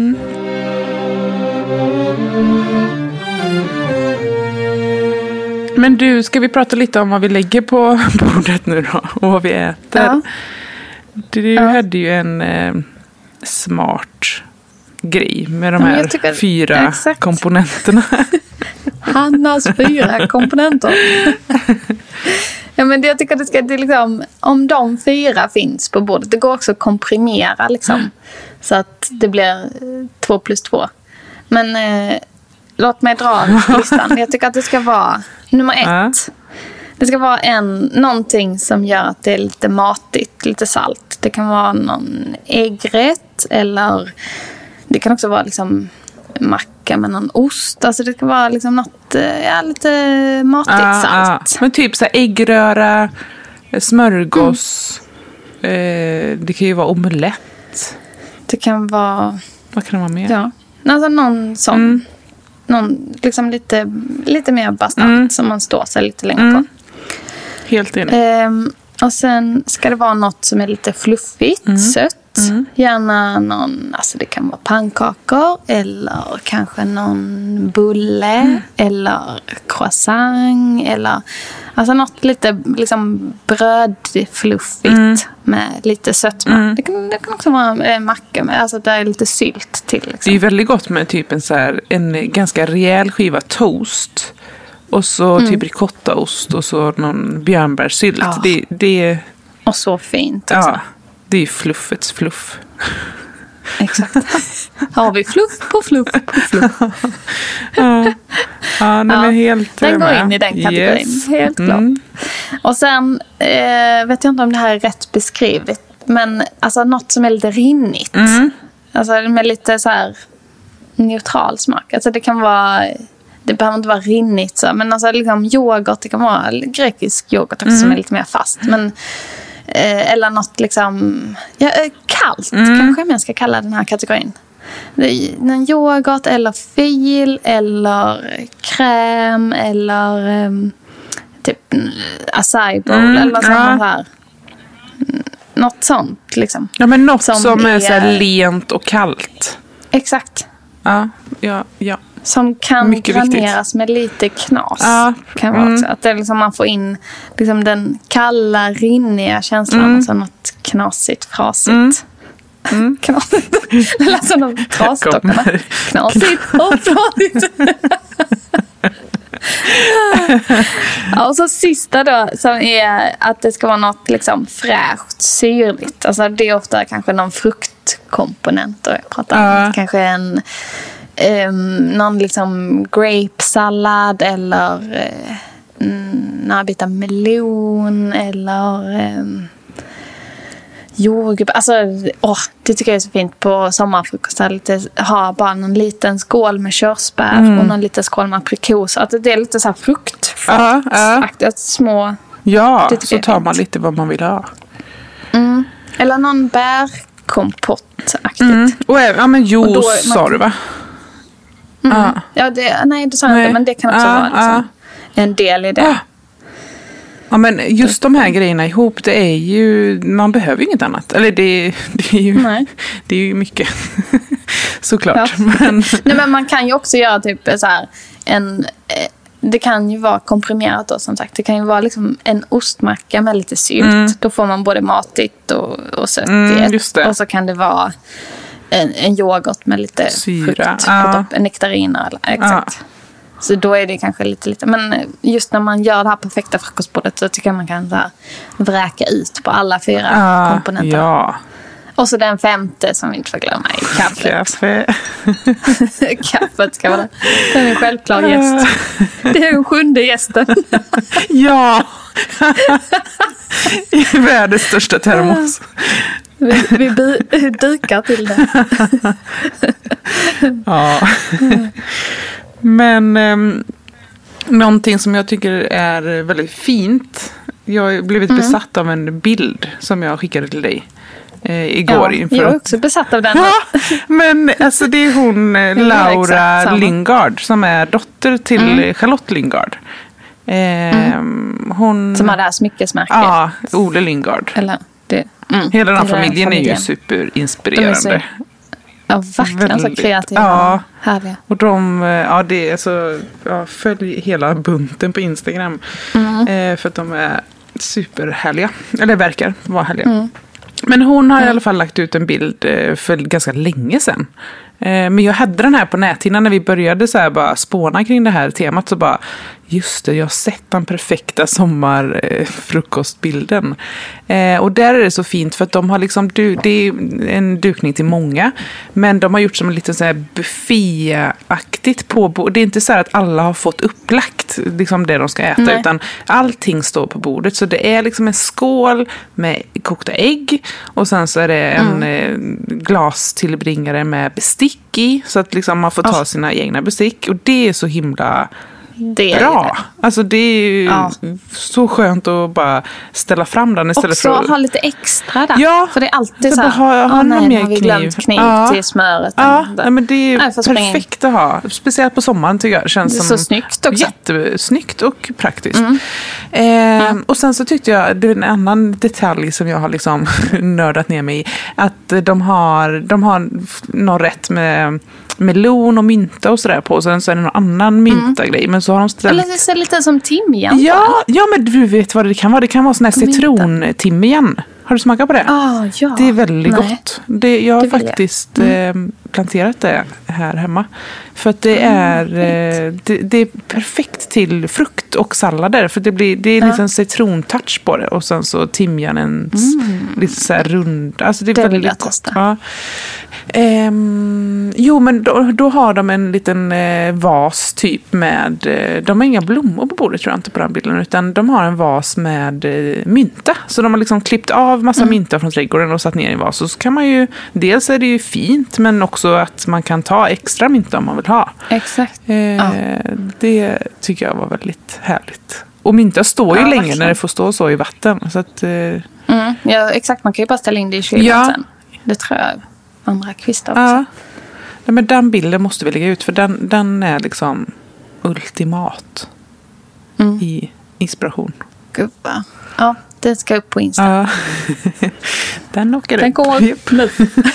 Men du, ska vi prata lite om vad vi lägger på bordet nu då? Och vad vi äter? Ja. Du hade ju en smart grej med de här 4 komponenterna. Hannas 4 komponenter. Ja, men jag tycker att det liksom, om de 4 finns på bordet, det går också att komprimera liksom, så att det blir 2 + 2. Men låt mig dra listan. Jag tycker att det ska vara nummer 1. Det ska vara någonting som gör att det är lite matigt, lite salt. Det kan vara någon äggrätt eller det kan också vara liksom macka med någon ost. Alltså det ska vara liksom något lite matigt salt. Men typ så här äggröra, smörgås. Det kan ju vara omelett. Det kan vara... Vad kan det vara mer? Ja, alltså någon sån. Någon liksom lite mer bastant som man står sig lite längre på. Helt enig. Och sen ska det vara något som är lite fluffigt, sött. Gärna någon, alltså det kan vara pannkakor eller kanske någon bulle eller croissant eller alltså något lite liksom brödfluffigt med lite sötma. Det kan också vara macka med, alltså där är lite sylt till liksom. Det är väldigt gott med typ en ganska rejäl skiva toast och så typ ricottaost och så någon björnbärssylt. Det och så fint också. Ja. Det är fluffets fluff. Exakt. Har vi fluff på fluff på fluff. Men helt den går in i den kategorin. Yes. Helt klart. Och sen vet jag inte om det här är rätt beskrivet. Men alltså något som är lite rinnigt. Alltså med lite så här neutral smak. Alltså det kan vara... Det behöver inte vara rinnigt så. Men alltså liksom yoghurt. Det kan vara grekisk yoghurt också som är lite mer fast. Men... eller något liksom kallt kanske man ska kalla den här kategorin. En yoghurt eller fil eller kräm eller typ acai bowl eller något sånt här. Något sånt liksom. Ja, men något som är så här lent och kallt. Exakt. Ja. Som kan graneras med lite knas. Kan vara också. Att det liksom man får in liksom den kalla, rinniga känslan. Och så något knasigt, frasigt. Knasigt. Det lät som de trasdockorna. Knasigt och pratigt. Ja, och så sista då, som är att det ska vara något liksom fräscht, syrligt. Alltså det är ofta kanske någon fruktkomponent. Och jag pratar om kanske någon liksom grapesallad eller några bitar melon eller jordgubb. Alltså, det tycker jag är så fint på sommarfrukost. Ha bara någon liten skål med körsbär och någon liten skål med aprikos. Att det är lite så här fruktfaktigt. Små. Ja, så tar man lite vad man vill ha. Eller någon bärkompott-aktigt. Ja, men juice sa du va? Ja, det sa jag inte, men det kan också vara liksom en del i det. Ja, men just de här grejerna ihop, det är ju, man behöver ju inget annat. Eller det är ju mycket. Såklart. Ja. Men man kan ju också göra typ så här det kan ju vara komprimerat då, som sagt. Det kan ju vara liksom en ostmacka med lite sylt. Då får man både matigt och sött i ett. Och så kan det vara en yoghurt med lite syra på toppen, nektariner eller exakt. Så då är det kanske lite. Men just när man gör det här perfekta frukostbordet så tycker jag man kan så här vräka ut på alla 4 komponenter. Ja. Och så den 5:e som vi inte får glömma är kaffet. Kaffet ska vara den är en självklar gäst. Det är den 7:e gästen. Ja. I världens största termos. Vi dukar till det. Ja. Men någonting som jag tycker är väldigt fint. Jag har blivit besatt av en bild som jag skickade till dig igår. Ja, jag är också besatt av den. Ja, men alltså det är hon Laura Lingard som är dotter till Charlotte Lingard. Hon, som har det här smyckesmärket. Ja, Ole Lingard. Eller det. Hela den här familjen är ju superinspirerande. Ja, verkligen så kreativa. Ja, härliga. Och det är alltså, följ hela bunten på Instagram. För att de är superhärliga. Eller verkar vara härliga. Men hon har i alla fall lagt ut en bild för ganska länge sedan. Men jag hade den här på näthinnan när vi började så här bara spåna kring det här temat. Så bara, just det, jag har sett den perfekta sommarfrukostbilden. Och där är det så fint för att de har liksom, det är en dukning till många. Men de har gjort som en liten så här buffetaktigt på. Det är inte så här att alla har fått upplagt liksom det de ska äta. Nej. Utan allting står på bordet. Så det är liksom en skål med kokta ägg. Och sen så är det en glastillbringare med bestick i, så att liksom man får ta sina egna bestick. Och det är så himla bra. Alltså det är ju så skönt att bara ställa fram den istället också för att ha lite extra där. Ja, för det är alltid så här, har vi glömt kniv till smöret. Ja, men det är perfekt att ha. Speciellt på sommaren tycker jag. Känns det är som så snyggt också. Jättesnyggt och praktiskt. Och sen så tyckte jag, det är en annan detalj som jag har liksom nördat ner mig i. Att de har någon rätt med melon och mynta och sådär på. Och sen så är det någon annan mynta-grej. Men så har de ställt... Eller det ser lite som timjan. Ja, men du vet vad det kan vara. Det kan vara sån här citrontimjan. Har du smakat på det? Ja. Det är väldigt gott. Jag har faktiskt planterat det här hemma. För att det är det är perfekt till frukt och sallader. För det är liksom citrontouch på det. Och sen så timjanens lite så här rund. Alltså det är väldigt gott. Ja. Jo, men då har de en liten vas typ med, de har inga blommor på bordet tror jag inte på den bilden, utan de har en vas med mynta. Så de har liksom klippt av massa mynta från trädgården och satt ner i en vas. Och så kan man ju, dels är det ju fint, men också att man kan ta extra mynta om man vill ha. Exakt. Det tycker jag var väldigt härligt. Och mynta står ju länge verkligen. När det får stå så i vatten. Så att, ja, exakt. Man kan ju bara ställa in det i kylen sen. Det tror jag andra kvistar också. Ja. Men den bilden måste vi lägga ut, för den är liksom ultimat i inspiration. Gud, ja, den ska upp på Insta. Ja. Den åker upp. Den går upp nu.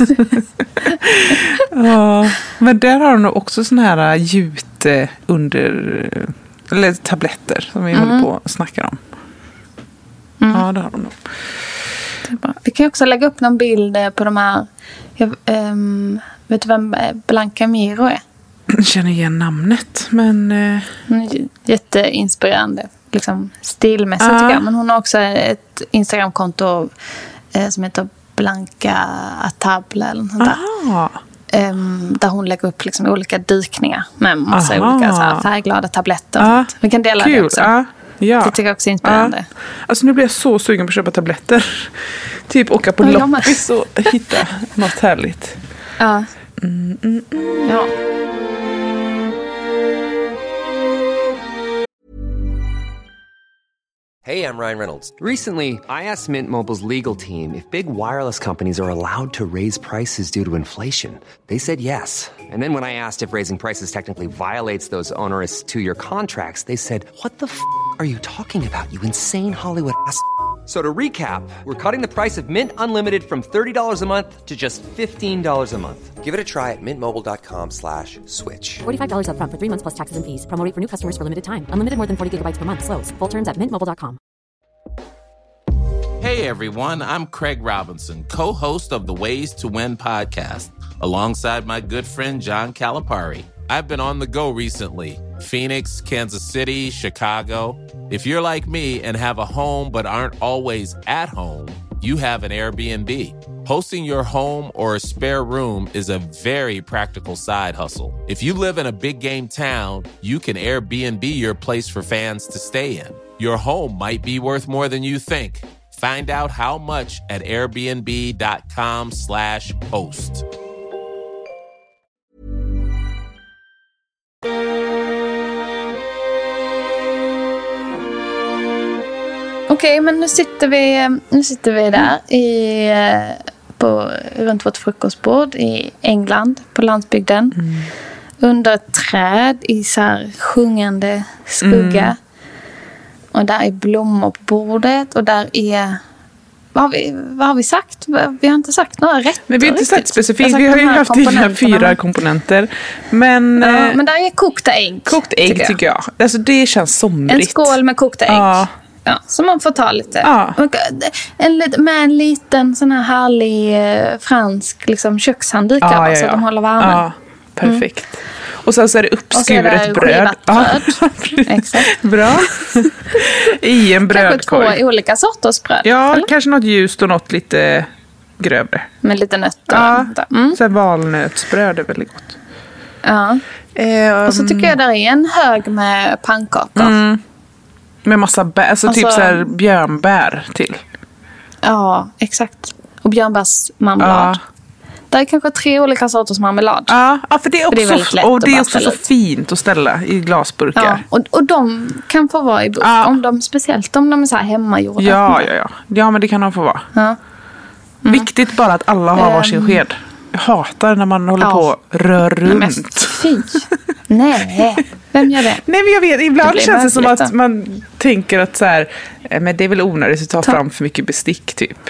Ja, men där har de också sån här jute under, eller tabletter som vi håller på och snackar om. Ja, det har de nog. Vi kan ju också lägga upp någon bild på de här... vet du vem Blanca Miro är? Jag känner igen namnet, men... Jätteinspirerande. Liksom stilmässigt tycker jag. Men hon har också ett Instagramkonto som heter Blanca Atable eller något sånt där. Där hon lägger upp liksom olika dykningar med massa olika så här färgglada tabletter och sånt. Vi kan dela det också. Ja. Det tycker jag också är inspirerande. Alltså nu blir jag så sugen på att köpa tabletter. Typ åka på loppis och hitta något härligt. Ja. Ja. Hey, I'm Ryan Reynolds. Recently, I asked Mint Mobile's legal team if big wireless companies are allowed to raise prices due to inflation. They said yes. And then when I asked if raising prices technically violates those onerous 2-year contracts, they said, "What the f*** are you talking about, you insane Hollywood ass?" So to recap, we're cutting the price of Mint Unlimited from $30 a month to just $15 a month. Give it a try at mintmobile.com/switch. $45 up front for 3 months plus taxes and fees. Promo rate for new customers for limited time. Unlimited more than 40 gigabytes per month. Slows full terms at mintmobile.com. Hey everyone, I'm Craig Robinson, co-host of the Ways to Win podcast, alongside my good friend John Calipari. I've been on the go recently. Phoenix, Kansas City, Chicago. If you're like me and have a home but aren't always at home, you have an Airbnb. Hosting your home or a spare room is a very practical side hustle. If you live in a big game town, you can Airbnb your place for fans to stay in. Your home might be worth more than you think. Find out how much at airbnb.com/host. Okej, men nu sitter vi där runt vårt frukostbord i England på landsbygden. Under ett träd i så här sjungande skugga. Och där är blommor på bordet och där är... Vad har vi sagt? Vi har inte sagt några rätter. Men vi har inte sagt specifikt. Vi har ju haft dina 4 komponenter. Men där är kokta ägg. Kokt ägg tycker jag. Alltså det känns somrigt. En skål med kokta ägg. Ja, så man får ta lite. Med en liten sån här härlig fransk liksom, kökshandduk. Så att de håller värmen. Ja, perfekt. Och sen så är det uppskuret bröd. Exakt. Bra. I en brödkorg. Kanske 2 olika sorters bröd. Ja, eller? Kanske något ljust och något lite grövre. Med lite nötter. Så valnötsbröd är väldigt gott. Ja. Och så tycker jag där är en hög med pannkakor. Med massa bär, alltså typ så här björnbär till. Ja, exakt. Och björnbärsmarmelad. Det är kanske 3 olika sorters marmelad. Ja, för det är också, det är också så fint att ställa i glasburkar. Ja, och de kan få vara i burk. Speciellt om de är så här hemmagjorda. Ja, men det kan de få vara. Ja. Viktigt bara att alla har varsin sked. Jag hatar när man håller på och rör runt. Fy. Nej, vem gör det? Nej, men jag vet, ibland känns det som att man tänker att så här, men det är väl onödigt att ta fram för mycket bestick typ.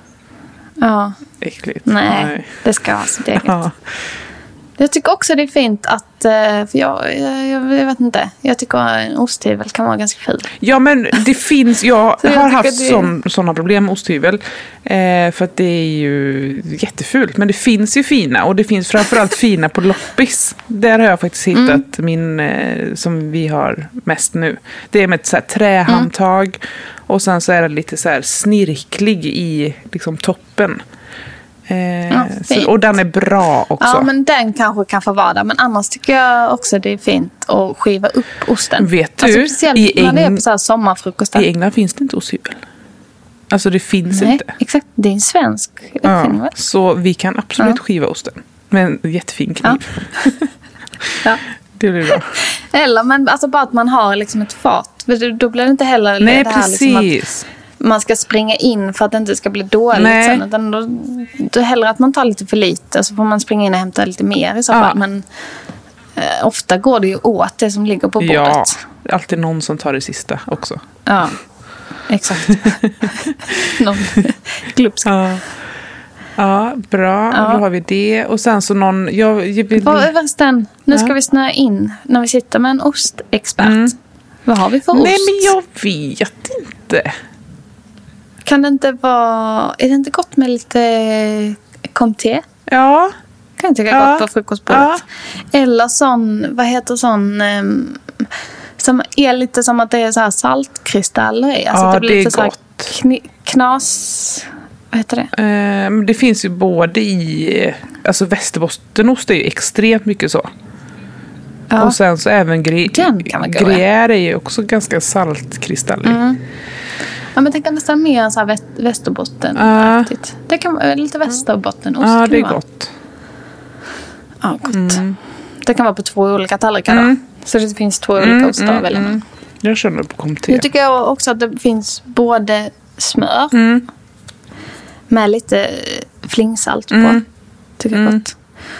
Ja. Äckligt. Nej, det ska vara så eget. Ja. Jag tycker också det är fint att, för jag vet inte, jag tycker en osthyvel kan vara ganska ful. Ja, men det finns, jag har haft sådana problem med osthyvel, för att det är ju jättefult, men det finns ju fina, och det finns framförallt fina på loppis. Där har jag faktiskt hittat min, som vi har mest nu. Det är med ett så här trähandtag, och sen så är det lite så här snirklig i liksom toppen. Och den är bra också. Ja, men den kanske kan få vara där. Men annars tycker jag också det är fint att skiva upp osten. Vet du, alltså, speciellt när det är på så här sommarfrukost. I England finns det inte osthyvel. Alltså det finns inte. Exakt, det är en svensk uppfinning. Så vi kan absolut skiva osten med en jättefin kniv. Ja. Det blir bra. Eller men alltså bara att man har liksom ett fat. Då blir det inte heller det här precis. Liksom att man ska springa in för att det inte ska bli dåligt. Sen, utan då hellre att man tar lite för lite, så får man springa in och hämta lite mer i så fall. Men ofta går det ju åt det som ligger på bordet. Ja, alltid någon som tar det sista också. Ja, exakt. Någon glupsk. Ja, bra. Då har vi det. Och sen så någon... Nu ska vi snöa in när vi sitter med en ostexpert. Vad har vi för ost? Nej, men jag vet inte. Kan det inte vara... Är det inte gott med lite comté? Ja. Kan jag tycka gott på frukostbordet. Ja. Eller sån... Vad heter sån... som är lite som att det är så här saltkristaller i. Alltså ja, det blir det lite är gott. Så här knas... Vad heter det? Det finns ju både i... Alltså västerbottenost är ju extremt mycket så. Ja. Och sen så även gruyère är ju också ganska saltkristallig. Ja, men tänk nästan mer så här västerbotten. Det kan vara lite västerbottenost. Ja, det är gott. Ja, gott. Det kan vara på 2 olika tallrikar då. Så det finns 2 olika ostar att välja med. Jag känner på comté. Jag tycker också att det finns både smör med lite flingsalt på. Tycker jag gott.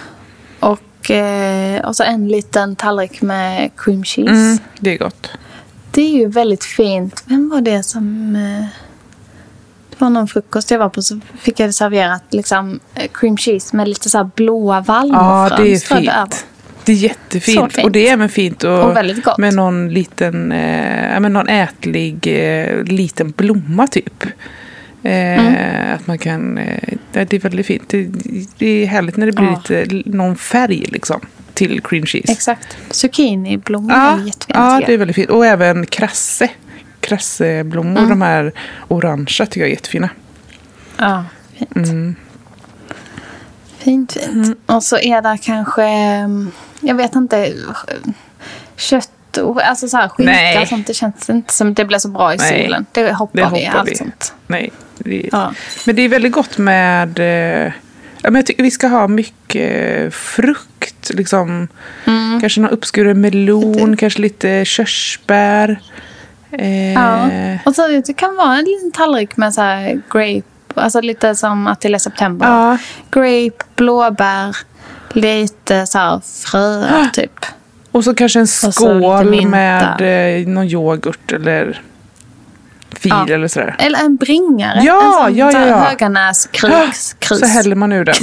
Och så en liten tallrik med cream cheese. Det är gott. Det är ju väldigt fint. Vem var det som... Det var någon frukost jag var på, så fick jag serverat liksom cream cheese med lite så här blåa vallmofrön. Ja, det är fint. Det är jättefint. Och det är även fint. Och väldigt gott. Med någon liten... någon ätlig liten blomma typ. Att man kan... det är väldigt fint. Det är härligt när det blir lite någon färg liksom till cream cheese. Exakt. Zucchiniblommor är jättefint. Ja, det är väldigt fint. Och även krasseblommor, de här orangea tycker jag är jättefina. Ja, fint. Fint. Och så är det kanske, jag vet inte, kött, alltså så här skinka, sånt, det känns inte som det blir så bra i solen. Det hoppar vi allt sånt. Nej. Men det är väldigt gott med... men jag tycker vi ska ha mycket frukt. Liksom. Kanske någon uppskuren melon. Kanske lite körsbär. Och så det kan vara en liten tallrik med så här grape. Alltså lite som att till september. Grape, blåbär. Lite så här fröer typ. Och så kanske en skål med någon yoghurt eller... fil eller sådär. Eller en bringare. Ja. Höganäs-krus. Så häller man ur den.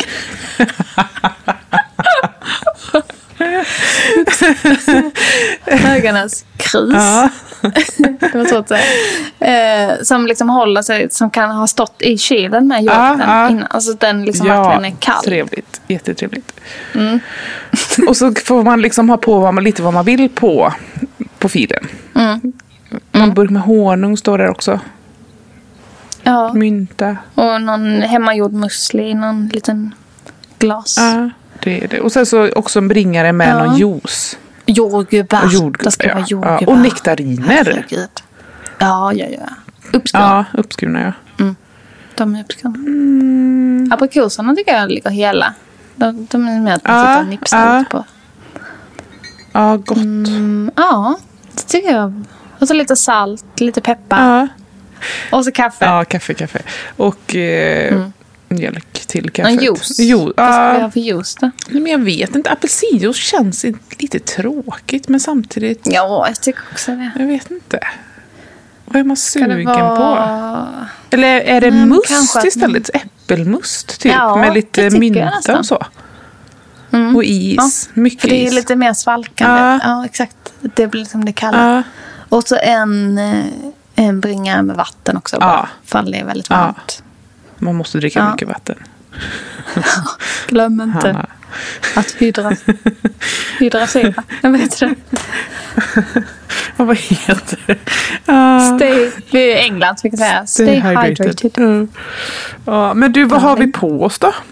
Höganäs-krus. Det var så att säga. Som liksom håller sig, som kan ha stått i kylen med yoghurten innan. Alltså den liksom verkligen är kall. Trevligt. Jättetrevligt. Och så får man liksom ha på lite vad man vill på filen. Någon burk med honung står där också. Ja. Mynta. Och någon hemmagjord musli i någon liten glas. Ja, det är det. Och sen så också en bringare med någon juice. Jordgubbar. Det ska vara jordgubbar. Ja. Och nektariner. Ja. Uppskurna. Ja, uppskurna, De är uppskurna. Aprikoserna tycker jag ligger hela. De är med att man sitter och nipsar lite på. Ja, gott. Ja, det tycker jag. Och så lite salt, lite peppar. Och så kaffe. Ja, kaffe. Och mjölk till kaffet. En juice. Vad ska vi ha för juice då? Men jag vet inte. Apelsinjuice känns lite tråkigt, men samtidigt... Ja, jag tycker också det. Jag vet inte. Vad är man sugen på? Eller är det must istället? Äppelmust typ. Med lite mynta och så. Och is. Mycket för det är lite mer svalkande. Ja, exakt. Det blir liksom det kalla. Och så en bringa med vatten också. Bara, för det är väldigt varmt. Man måste dricka mycket vatten. Glöm inte att hydrasera. Jag vet det. Vad heter det? Vi är i England, så vi kan säga. Stay hydrated. Men du, vad har vi på oss då?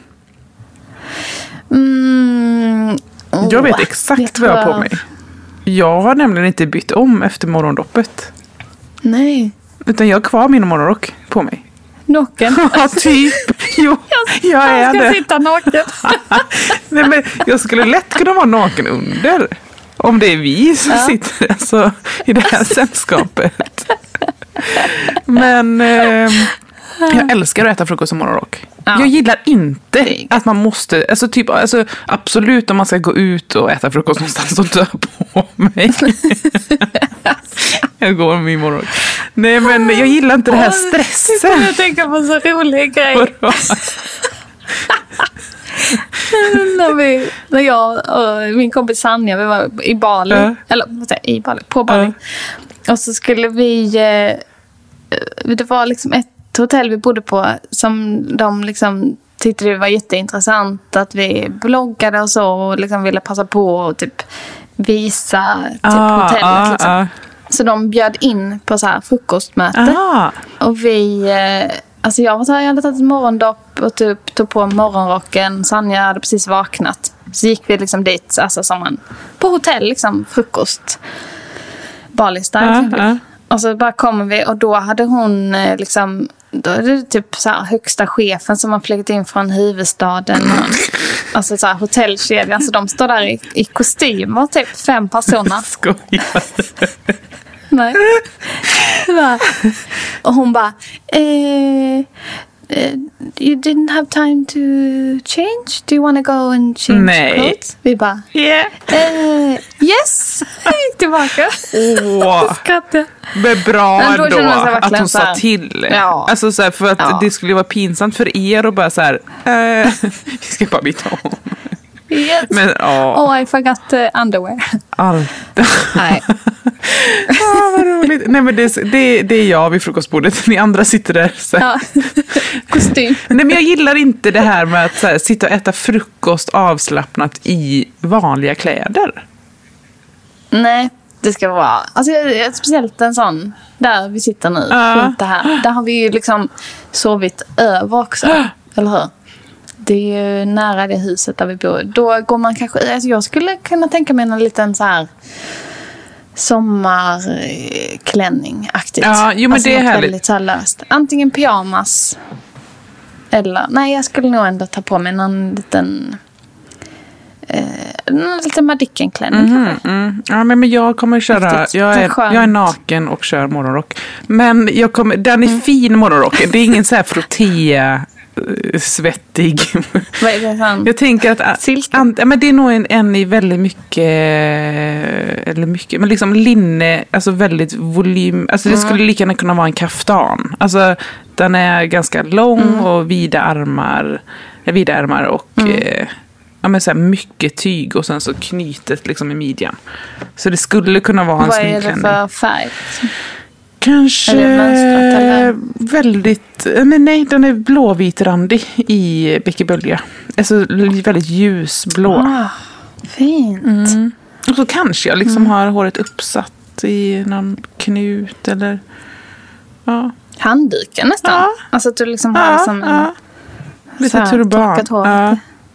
Jag vet exakt vad jag har på mig. Jag har nämligen inte bytt om efter morgondoppet. Nej. Utan jag har kvar min morgonrock på mig. Naken? Ja, typ. Jo, jag är det. Jag ska sitta naken. Nej, men jag skulle lätt kunna vara naken under. Om det är vi som sitter alltså, i det här sällskapet. Men jag älskar att äta frukost och morgonrock. Jag gillar inte att man måste, alltså absolut om man ska gå ut och äta frukost någonstans och dö på mig. Jag går med min morgonrock. Nej, men jag gillar inte det här stressen. Jag tänker på så rolig grej. när jag och min kompis Sanja, vi var i Bali, på Bali. Och så skulle vi, det var liksom ett ett hotell vi bodde på som de liksom tyckte det var jätteintressant att vi bloggade och så och liksom ville passa på och typ visa typ hotellet liksom. Så de bjöd in på så här frukostmöte. Och vi alltså jag var så här, jag hade tagit ett morgondopp och typ tog på morgonrocken. Sanja hade precis vaknat. Så gick vi liksom dit alltså som en på hotell liksom frukost. Bali style. Och så bara kommer vi och då hade hon liksom då är det typ så här högsta chefen som har flugit in från huvudstaden. Alltså så här hotellkedjan. Så de står där i kostymer, typ 5 personer. Skojar. Nej. Och hon bara you didn't have time to change? Do you want to go and change clothes? Vi bara yes. Jag gick tillbaka. Skrattade. Men bra ändå att hon sa till. Ja. Alltså så här, för att det skulle vara pinsamt för er och bara så här vi ska bara byta om. Yes. Men, I forgot underwear. Allt. Nej. Vad roligt. Nej, men det är jag vid frukostbordet. Ni andra sitter där. Så. Ja. Kostym. Nej, men jag gillar inte det här med att så här, sitta och äta frukost avslappnat i vanliga kläder. Nej, det ska vara... Alltså, speciellt en sån där vi sitter nu. Det här. Där har vi ju liksom sovit över också. Eller hur? Det är ju nära det huset där vi bor. Då går man kanske... Alltså jag skulle kunna tänka mig en liten så här sommarklänning-aktigt. Ja, jo, men alltså det är härligt. Väldigt så här löst. Antingen pyjamas eller... Nej, jag skulle nog ändå ta på mig någon liten Madicken-klänning. Ja, men jag kommer köra... Jag är naken och kör morgonrock. Men den är fin, morgonrocken. Det är ingen så här frottea... svettig. Vad är det för jag tänker att men det är nog en i väldigt mycket men liksom linne, alltså väldigt volym, alltså det skulle lika gärna kunna vara en kaftan. Alltså den är ganska lång och vida ärmar och men så här mycket tyg och sen så knytet liksom i midjan. Så det skulle kunna vara en snygg klänning. Vad är det för färg? Kanske väldigt... Men nej, den är blåvitrandig i bäckebölja. Alltså väldigt ljusblå. Fint. Och så kanske jag liksom har håret uppsatt i någon knut eller... Ja. Handduken nästan. Ja. Alltså att du liksom har som en... Lite turban.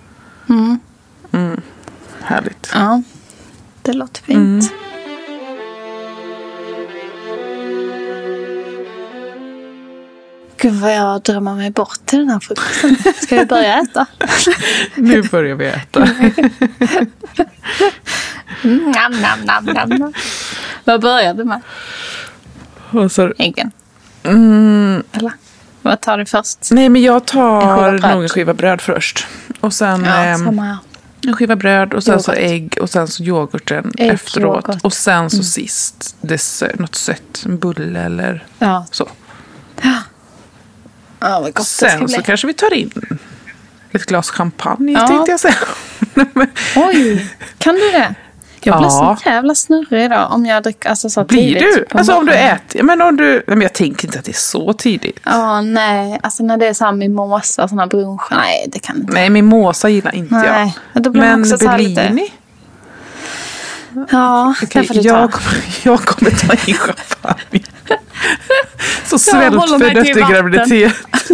Härligt. Ja, det låter fint. Gud vad jag drömmer mig bort till den här frukosten. Ska vi börja äta? Nu börjar vi äta. Nam. Vad börjar du med? Äggen. Eller? Vad tar du först? Nej, men jag tar nog en skiva bröd först. Och sen en skiva bröd och sen yoghurt. Så ägg och sen så yoghurten efteråt. Yoghurt. Och sen så sist något sött, en bulle eller så. Ja. Ja, vad gott sen det ska bli. Så kanske vi tar in ett glas champagne, tänkte jag säga. Oj, kan du det? Jag blir så jävla snurrig idag om jag dricker alltså, så blir tidigt. Blir du? Alltså om du äter? Men jag tänker inte att det är så tidigt. Ja, nej. Alltså när det är så här mimosa, såna brunch. Nej, det kan inte. Nej, mimosa gillar inte jag. Nej, då blir men också Bellini? Ja, okay, jag kommer ta in champagne. Så svältfödd efter graviditet.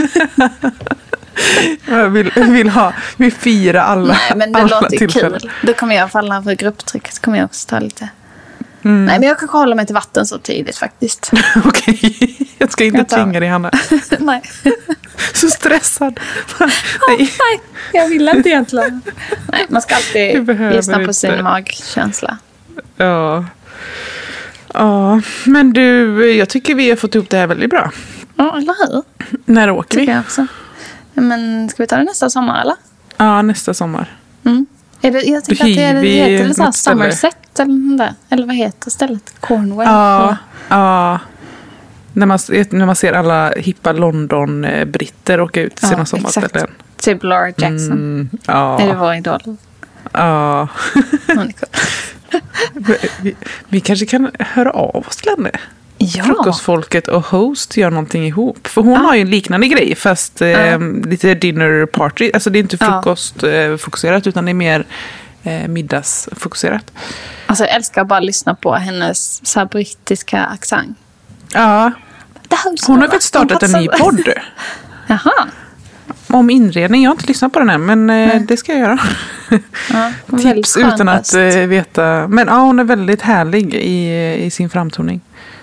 Jag vill fira alla. Nej, men det låter kul. Då kommer jag falla för grupptryck. Så kommer jag också ta lite. Nej, men jag kanske håller mig till vatten så tidigt faktiskt. Okej, jag ska inte tvinga dig, Hanna. Nej. Så stressad. Nej, jag vill inte egentligen. Nej, man ska alltid lyssna på sin magkänsla. Ja. Ja, men du, jag tycker vi har fått ihop det här väldigt bra. Ja, eller hur? När åker vi? Jag också. Men ska vi ta det nästa sommar, eller? Ja, nästa sommar. Jag tänkte att det heter så här Somerset eller vad heter stället? Cornwall? Ja. När man ser alla hippa London-britter åka ut till sina sommarställen. Typ Laura Jackson. Är det vår idol? Ja. Vi kanske kan höra av oss till henne. Frukostfolket och Host gör någonting ihop. För hon har ju en liknande grej, fast lite dinner party. Alltså det är inte frukostfokuserat utan det är mer middagsfokuserat. Alltså jag älskar att bara lyssna på hennes så här brittiska accent. Ja. Hon har faktiskt startat en ny podd. Jaha. Om inredning. Jag har inte lyssnat på den än, men det ska jag göra. Tips utan att veta. Men hon är väldigt härlig i sin framtoning.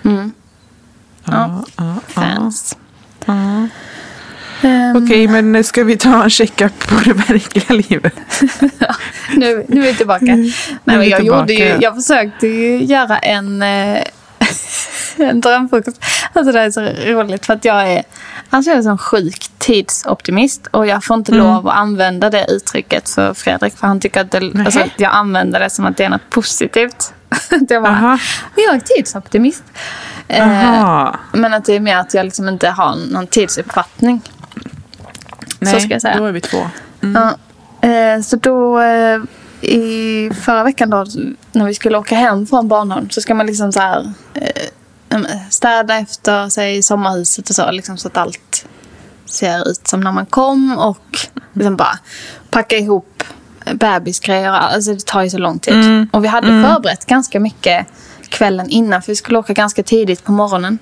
Fans. Okej, men ska vi ta en check-up på det verkliga livet? nu är vi tillbaka. Nej, men jag försökte ju göra en drömfrukost. Alltså det är så roligt för att jag är en sjuk tidsoptimist och jag får inte lov att använda det uttrycket för Fredrik, för han tycker att jag använder det som att det är något positivt. Jag bara, jag är tidsoptimist. Men att det är mer att jag liksom inte har någon tidsuppfattning. Nej, så ska jag säga. Då är vi två. Så då i förra veckan då, när vi skulle åka hem från Bornholm, så ska man liksom så här städa efter sig i sommarhuset och så, liksom, så att allt ser ut som när man kom, och liksom bara packa ihop bebisgrejer. Alltså det tar ju så lång tid. Och vi hade förberett ganska mycket kvällen innan, för vi skulle åka ganska tidigt på morgonen.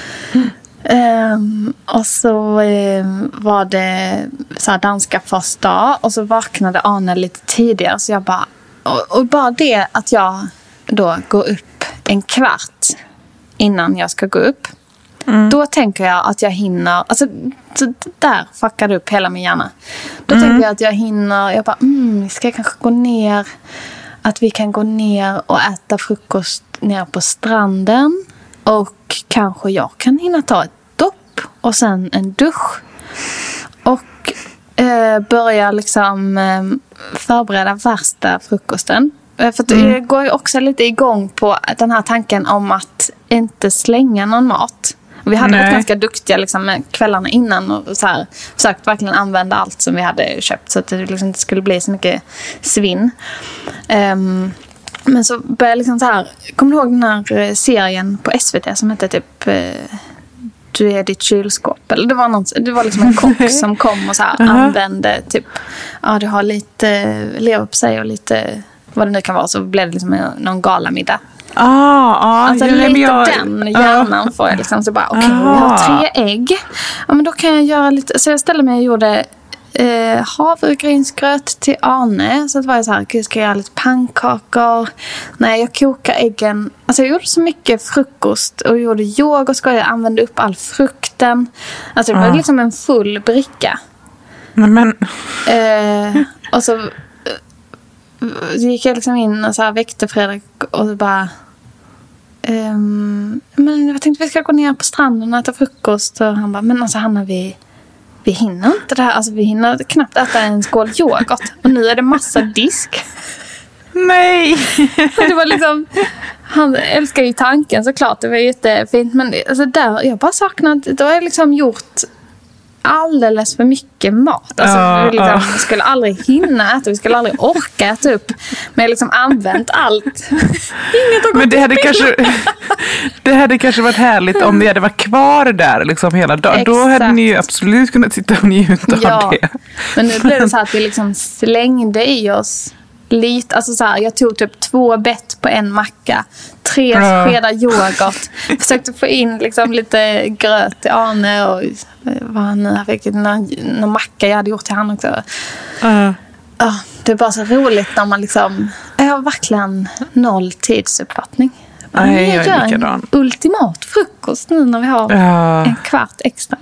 Och så var det så här danska första dag, och så vaknade Arne lite tidigare, så jag bara, och bara det att jag då går upp en kvart innan jag ska gå upp, då tänker jag att jag hinner, alltså där fuckade upp hela min hjärna. Då tänker jag att jag hinner, jag bara, ska jag kanske gå ner, att vi kan gå ner och äta frukost ner på stranden, och kanske jag kan hinna ta ett dopp och sen en dusch och börja liksom förbereda värsta frukosten. För att jag går ju också lite igång på den här tanken om att inte slänga någon mat. Vi hade varit ganska duktiga liksom, med kvällarna innan och så här, försökt verkligen använda allt som vi hade köpt, så att det liksom inte skulle bli så mycket svinn. Men så började jag liksom så här, kommer du ihåg den här serien på SVT som hette typ Du är ditt kylskåp? Eller det var liksom en kock som kom och så här använde typ, du har lite leverpastej och lite vad det nu kan vara, så blev det liksom någon galamiddag. Alltså lite den hjärnan får jag liksom, så bara okej, vi har 3 ägg. Ja, men då kan jag göra lite, så jag ställde mig och gjorde havregrynsgröt till Arne. Så det var jag så här, jag ska göra lite pannkakor. Nej, jag kokar äggen. Alltså jag gjorde så mycket frukost och gjorde yoghurt, jag använde upp all frukten. Alltså det var liksom en full bricka. Men och så gick jag liksom in och så här väckte Fredrik och så bara men jag tänkte vi ska gå ner på stranden och äta frukost, och han bara, men alltså Hanna, vi hinner inte det här, alltså vi hinner knappt äta en skål yoghurt och nu är det massa disk. Nej. Det var liksom, han älskar ju tanken såklart, det var jättefint, men alltså där, jag bara saknade, då har jag liksom gjort alldeles för mycket mat. Alltså vi liksom skulle aldrig hinna äta, vi skulle aldrig orka äta upp, men jag liksom använt allt. Inget har gått. Men det hade kanske varit härligt om vi hade varit kvar där liksom hela dagen. Exakt. Då hade ni ju absolut kunnat sitta och njuta av det. Men nu blev det så att vi liksom slängde i oss lite, alltså så här, jag tog typ 2 bett på en macka, 3 skedar yoghurt, försökte få in liksom lite gröt till Arne och vad han nu fick, någon macka jag hade gjort till han också. Det är bara så roligt när man liksom, jag har verkligen 0 tidsuppfattning. Jag gör en ultimat frukost nu när vi har en kvart extra.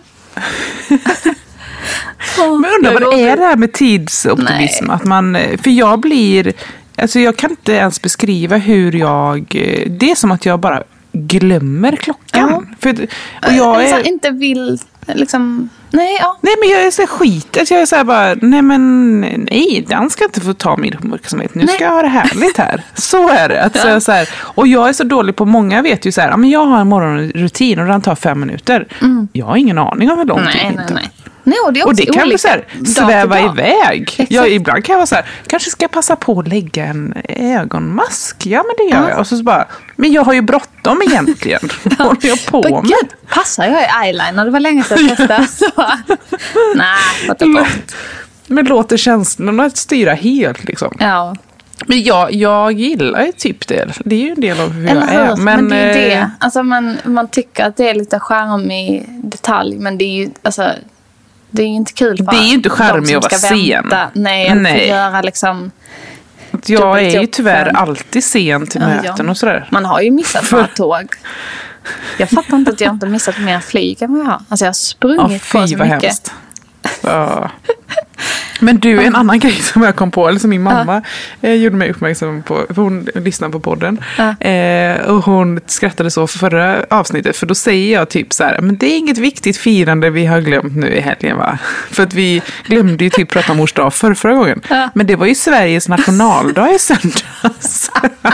Men undrar vad det är det här med tidsoptimism? Att man, för jag blir, alltså jag kan inte ens beskriva hur det är som att jag bara glömmer klockan. Och jag är inte vill liksom, nej men jag är så skit, att jag är så här bara, nej, den ska inte få ta min uppmärksamhet, nu ska jag ha det härligt här. Så är det, att så här, och jag är så dålig på, många vet ju så här, men jag har en morgonrutin och den tar 5 minuter. Jag har ingen aning om hur lång tid det tar. Nej, och det är också och det kan olika. Så här, sväva iväg. Ja, ibland kan jag vara så här, kanske ska jag passa på att lägga en ögonmask. Ja, men det gör jag. Och så bara, men jag har ju bråttom egentligen. Vad håller jag på med? Gud, passar jag i eyeliner? Det var länge sedan jag testade. Nej, vad det bort. Men låter känslorna styra helt liksom. Ja. Men jag gillar ju typ det. Det är ju en del av hur jag är. Men det är det. Alltså man tycker att det är lite charmig detalj. Men det är ju alltså, det är ju inte kul för det är ju inte charmig att vara sen. Nej, eller göra liksom. Jag är ju tyvärr alltid sen till möten och sådär. Man har ju missat några tåg. Jag fattar inte att jag inte missat mer flyg än vad jag har. Alltså jag har sprungit på så mycket. Hemskt. Ja. Men du, en annan grej som jag kom på, eller som min mamma gjorde mig uppmärksam på, för hon lyssnade på podden och hon skrattade så för förra avsnittet, för då säger jag typ så här, men det är inget viktigt firande vi har glömt nu i helgen, va? För att vi glömde ju typ prata om mors dag förra gången. Men det var ju Sveriges nationaldag i söndags.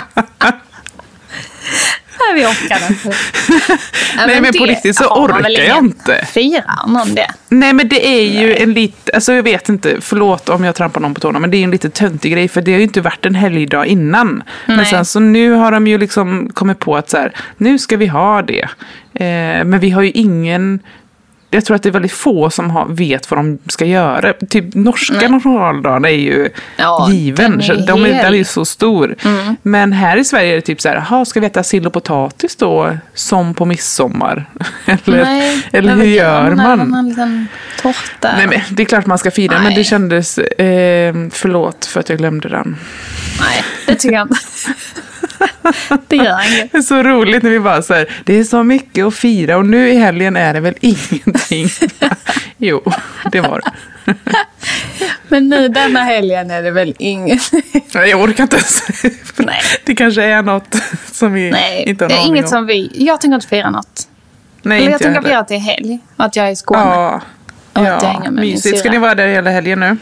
Vi orkar inte. Nej, men på riktigt så orkar jag inte. Fira någon det. Nej, men det är ju en lite, alltså jag vet inte, förlåt om jag trampar någon på tårna, men det är en lite töntig grej, för det har ju inte varit en helgdag innan. Nej. Men sen så nu har de ju liksom kommit på att så här, nu ska vi ha det. Men vi har ju ingen. Jag tror att det är väldigt få som vet vad de ska göra. Typ norska nationaldagen är ju given. Den är ju så stor. Men här i Sverige är det typ så här, ska vi äta sill och potatis då som på midsommar? eller hur gör man? En liten tårta. Nej, men det är klart man ska fira, men det kändes förlåt för att jag glömde den. Nej, det tycker jag inte. Det gör inget. Det är så roligt när vi bara så här, det är så mycket att fira och nu i helgen är det väl ingenting. Jo, det var det. Men nu denna helgen är det väl inget. Jag orkar inte ens. Nej. Det kanske är något som vi inte har det är aning inget om. som vi. Jag tänker inte fira något. Nej, eller inte jag tänker fira att det är helg. Att jag är i Skåne. Ja, och att jag hänger med min syra. Ska ni vara där hela helgen nu?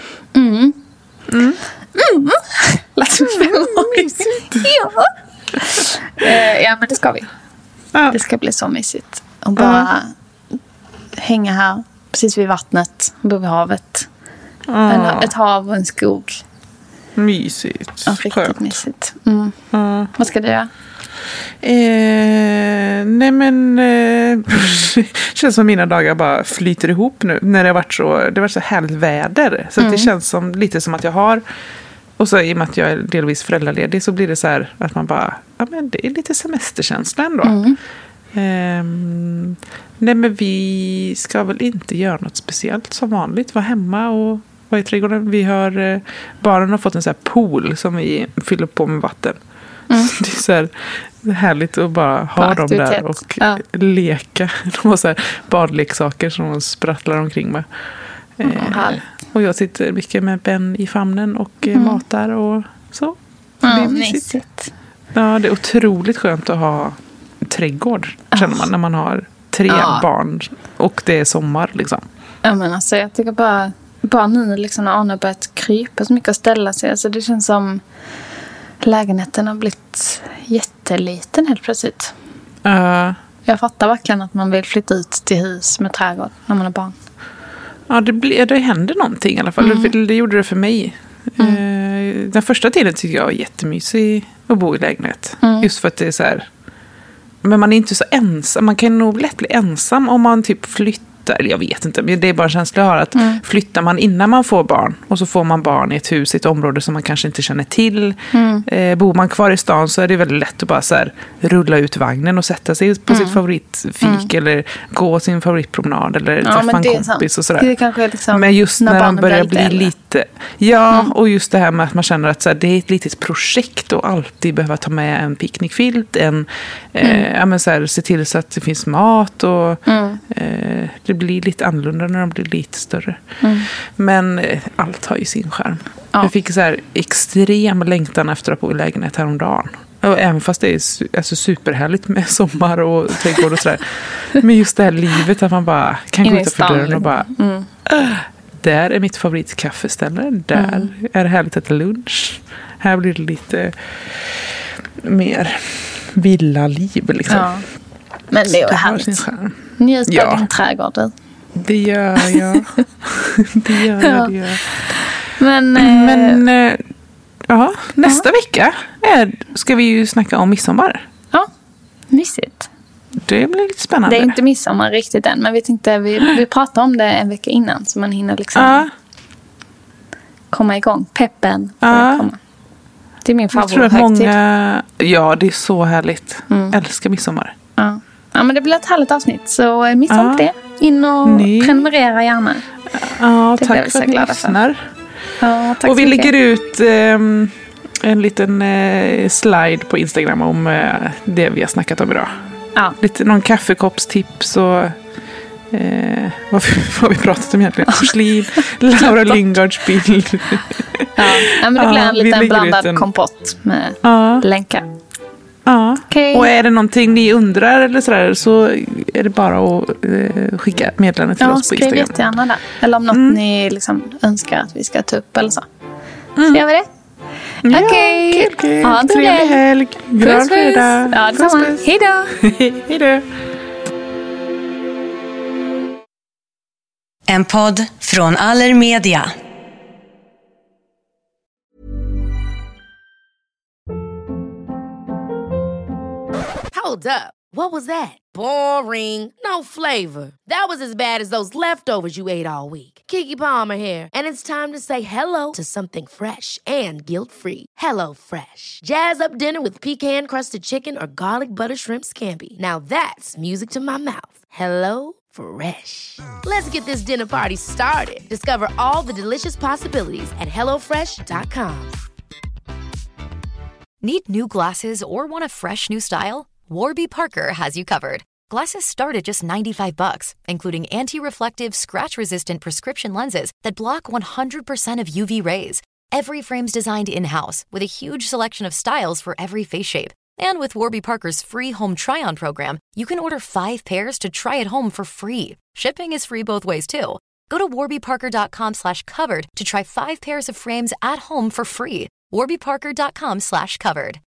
Ja. Ja, men det ska vi. Det ska bli så mysigt. Och bara hänga här precis vid vattnet, bo vid havet. Ett hav och en skog. Mysigt. Ja, riktigt mysigt. Vad ska du göra? Nej, men känns som mina dagar bara flyter ihop nu när det har varit så härligt väder, så att det känns lite som att jag har. Och så i och med att jag är delvis föräldraledig så blir det så här att man bara, men det är lite semesterkänsla ändå. Nej, men vi ska väl inte göra något speciellt som vanligt. Vara hemma och vara i trädgården. Barnen har fått en så här pool som vi fyller på med vatten. Det är så här härligt att bara ha dem där och leka. De har så här badleksaker som de sprattlar omkring med. Och jag sitter mycket med Ben i famnen och matar och så. Det är mysigt. Ja, det är otroligt skönt att ha trädgård, känner man, när man har 3 barn och det är sommar liksom. Ja, men alltså jag tycker bara nu liksom när Anna börjat krypa så mycket och ställa sig. Alltså det känns som lägenheten har blivit jätteliten helt plötsligt. Jag fattar verkligen att man vill flytta ut till hus med trädgård när man har barn. Ja, det händer någonting i alla fall. Det gjorde det för mig. Den första tiden tycker jag var jättemysig att bo i lägenhet. Just för att det är så här. Men man är inte så ensam. Man kan nog lätt bli ensam om man typ flyttar. Jag vet inte, men det är bara en känsla jag har att flyttar man innan man får barn och så får man barn i ett hus i ett område som man kanske inte känner till. Bor man kvar i stan så är det väldigt lätt att bara så här, rulla ut vagnen och sätta sig på sitt favoritfik eller gå sin favoritpromenad eller träffa en kompis och sådär. Det kanske är liksom men just när de börjar bli lite och just det här med att man känner att så här, det är ett litet projekt och alltid behöva ta med en picknickfilt, men så här, se till så att det finns mat och det blir lite annorlunda när de blir lite större. Men allt har ju sin charm. Jag fick så här extrem längtan efter att bo i lägenhet häromdagen. Och även fast det är alltså superhärligt med sommar och trädgård och sådär. Men just det här livet att man bara kan gå utanför dörren och bara där är mitt favoritkaffeställe. Där är det härligt att äta lunch. Här blir det lite mer villaliv liksom. Ja. Men det är ju härligt. Njut av din trädgård. Det gör jag. Det gör jag. Men ja, nästa vecka ska vi ju snacka om midsommar. Ja, mysigt. Det blir lite spännande. Det är inte midsommar riktigt än, men vi pratar om det en vecka innan så man hinner liksom komma igång. Peppen komma. Det är min favorithögtid. Ja, det är så härligt. Älskar midsommar. Ja, men det blir ett härligt avsnitt. Så missa inte det. In och prenumerera gärna. Ja, tack för att ni lyssnar. Ja, tack och vi lägger ut en liten slide på Instagram om det vi har snackat om idag. Ja. Någon kaffekoppstips och vad har vi pratat om egentligen? Porslin, Laura Lyngards bild. Ja, men det blir en liten blandad kompott med länkar. Ja, okay. Och är det någonting ni undrar eller sådär, så är det bara att skicka meddelande till oss på Instagram. Ja, skriv jättegärna där. Eller om något ni liksom önskar att vi ska ta upp eller så. Så gör vi det. Okej. Ha en trevlig helg. Puss. Ja, detsamma. Hej då. Hej då. En podd från Allermedia. Hold up. What was that? Boring. No flavor. That was as bad as those leftovers you ate all week. Keke Palmer here, and it's time to say hello to something fresh and guilt-free. Hello Fresh. Jazz up dinner with pecan-crusted chicken or garlic butter shrimp scampi. Now that's music to my mouth. Hello Fresh. Let's get this dinner party started. Discover all the delicious possibilities at hellofresh.com. Need new glasses or want a fresh new style? Warby Parker has you covered. Glasses start at just $95, including anti-reflective, scratch-resistant prescription lenses that block 100% of UV rays. Every frame's designed in-house with a huge selection of styles for every face shape. And with Warby Parker's free home try-on program, you can order 5 pairs to try at home for free. Shipping is free both ways, too. Go to warbyparker.com/covered to try 5 pairs of frames at home for free. warbyparker.com/covered.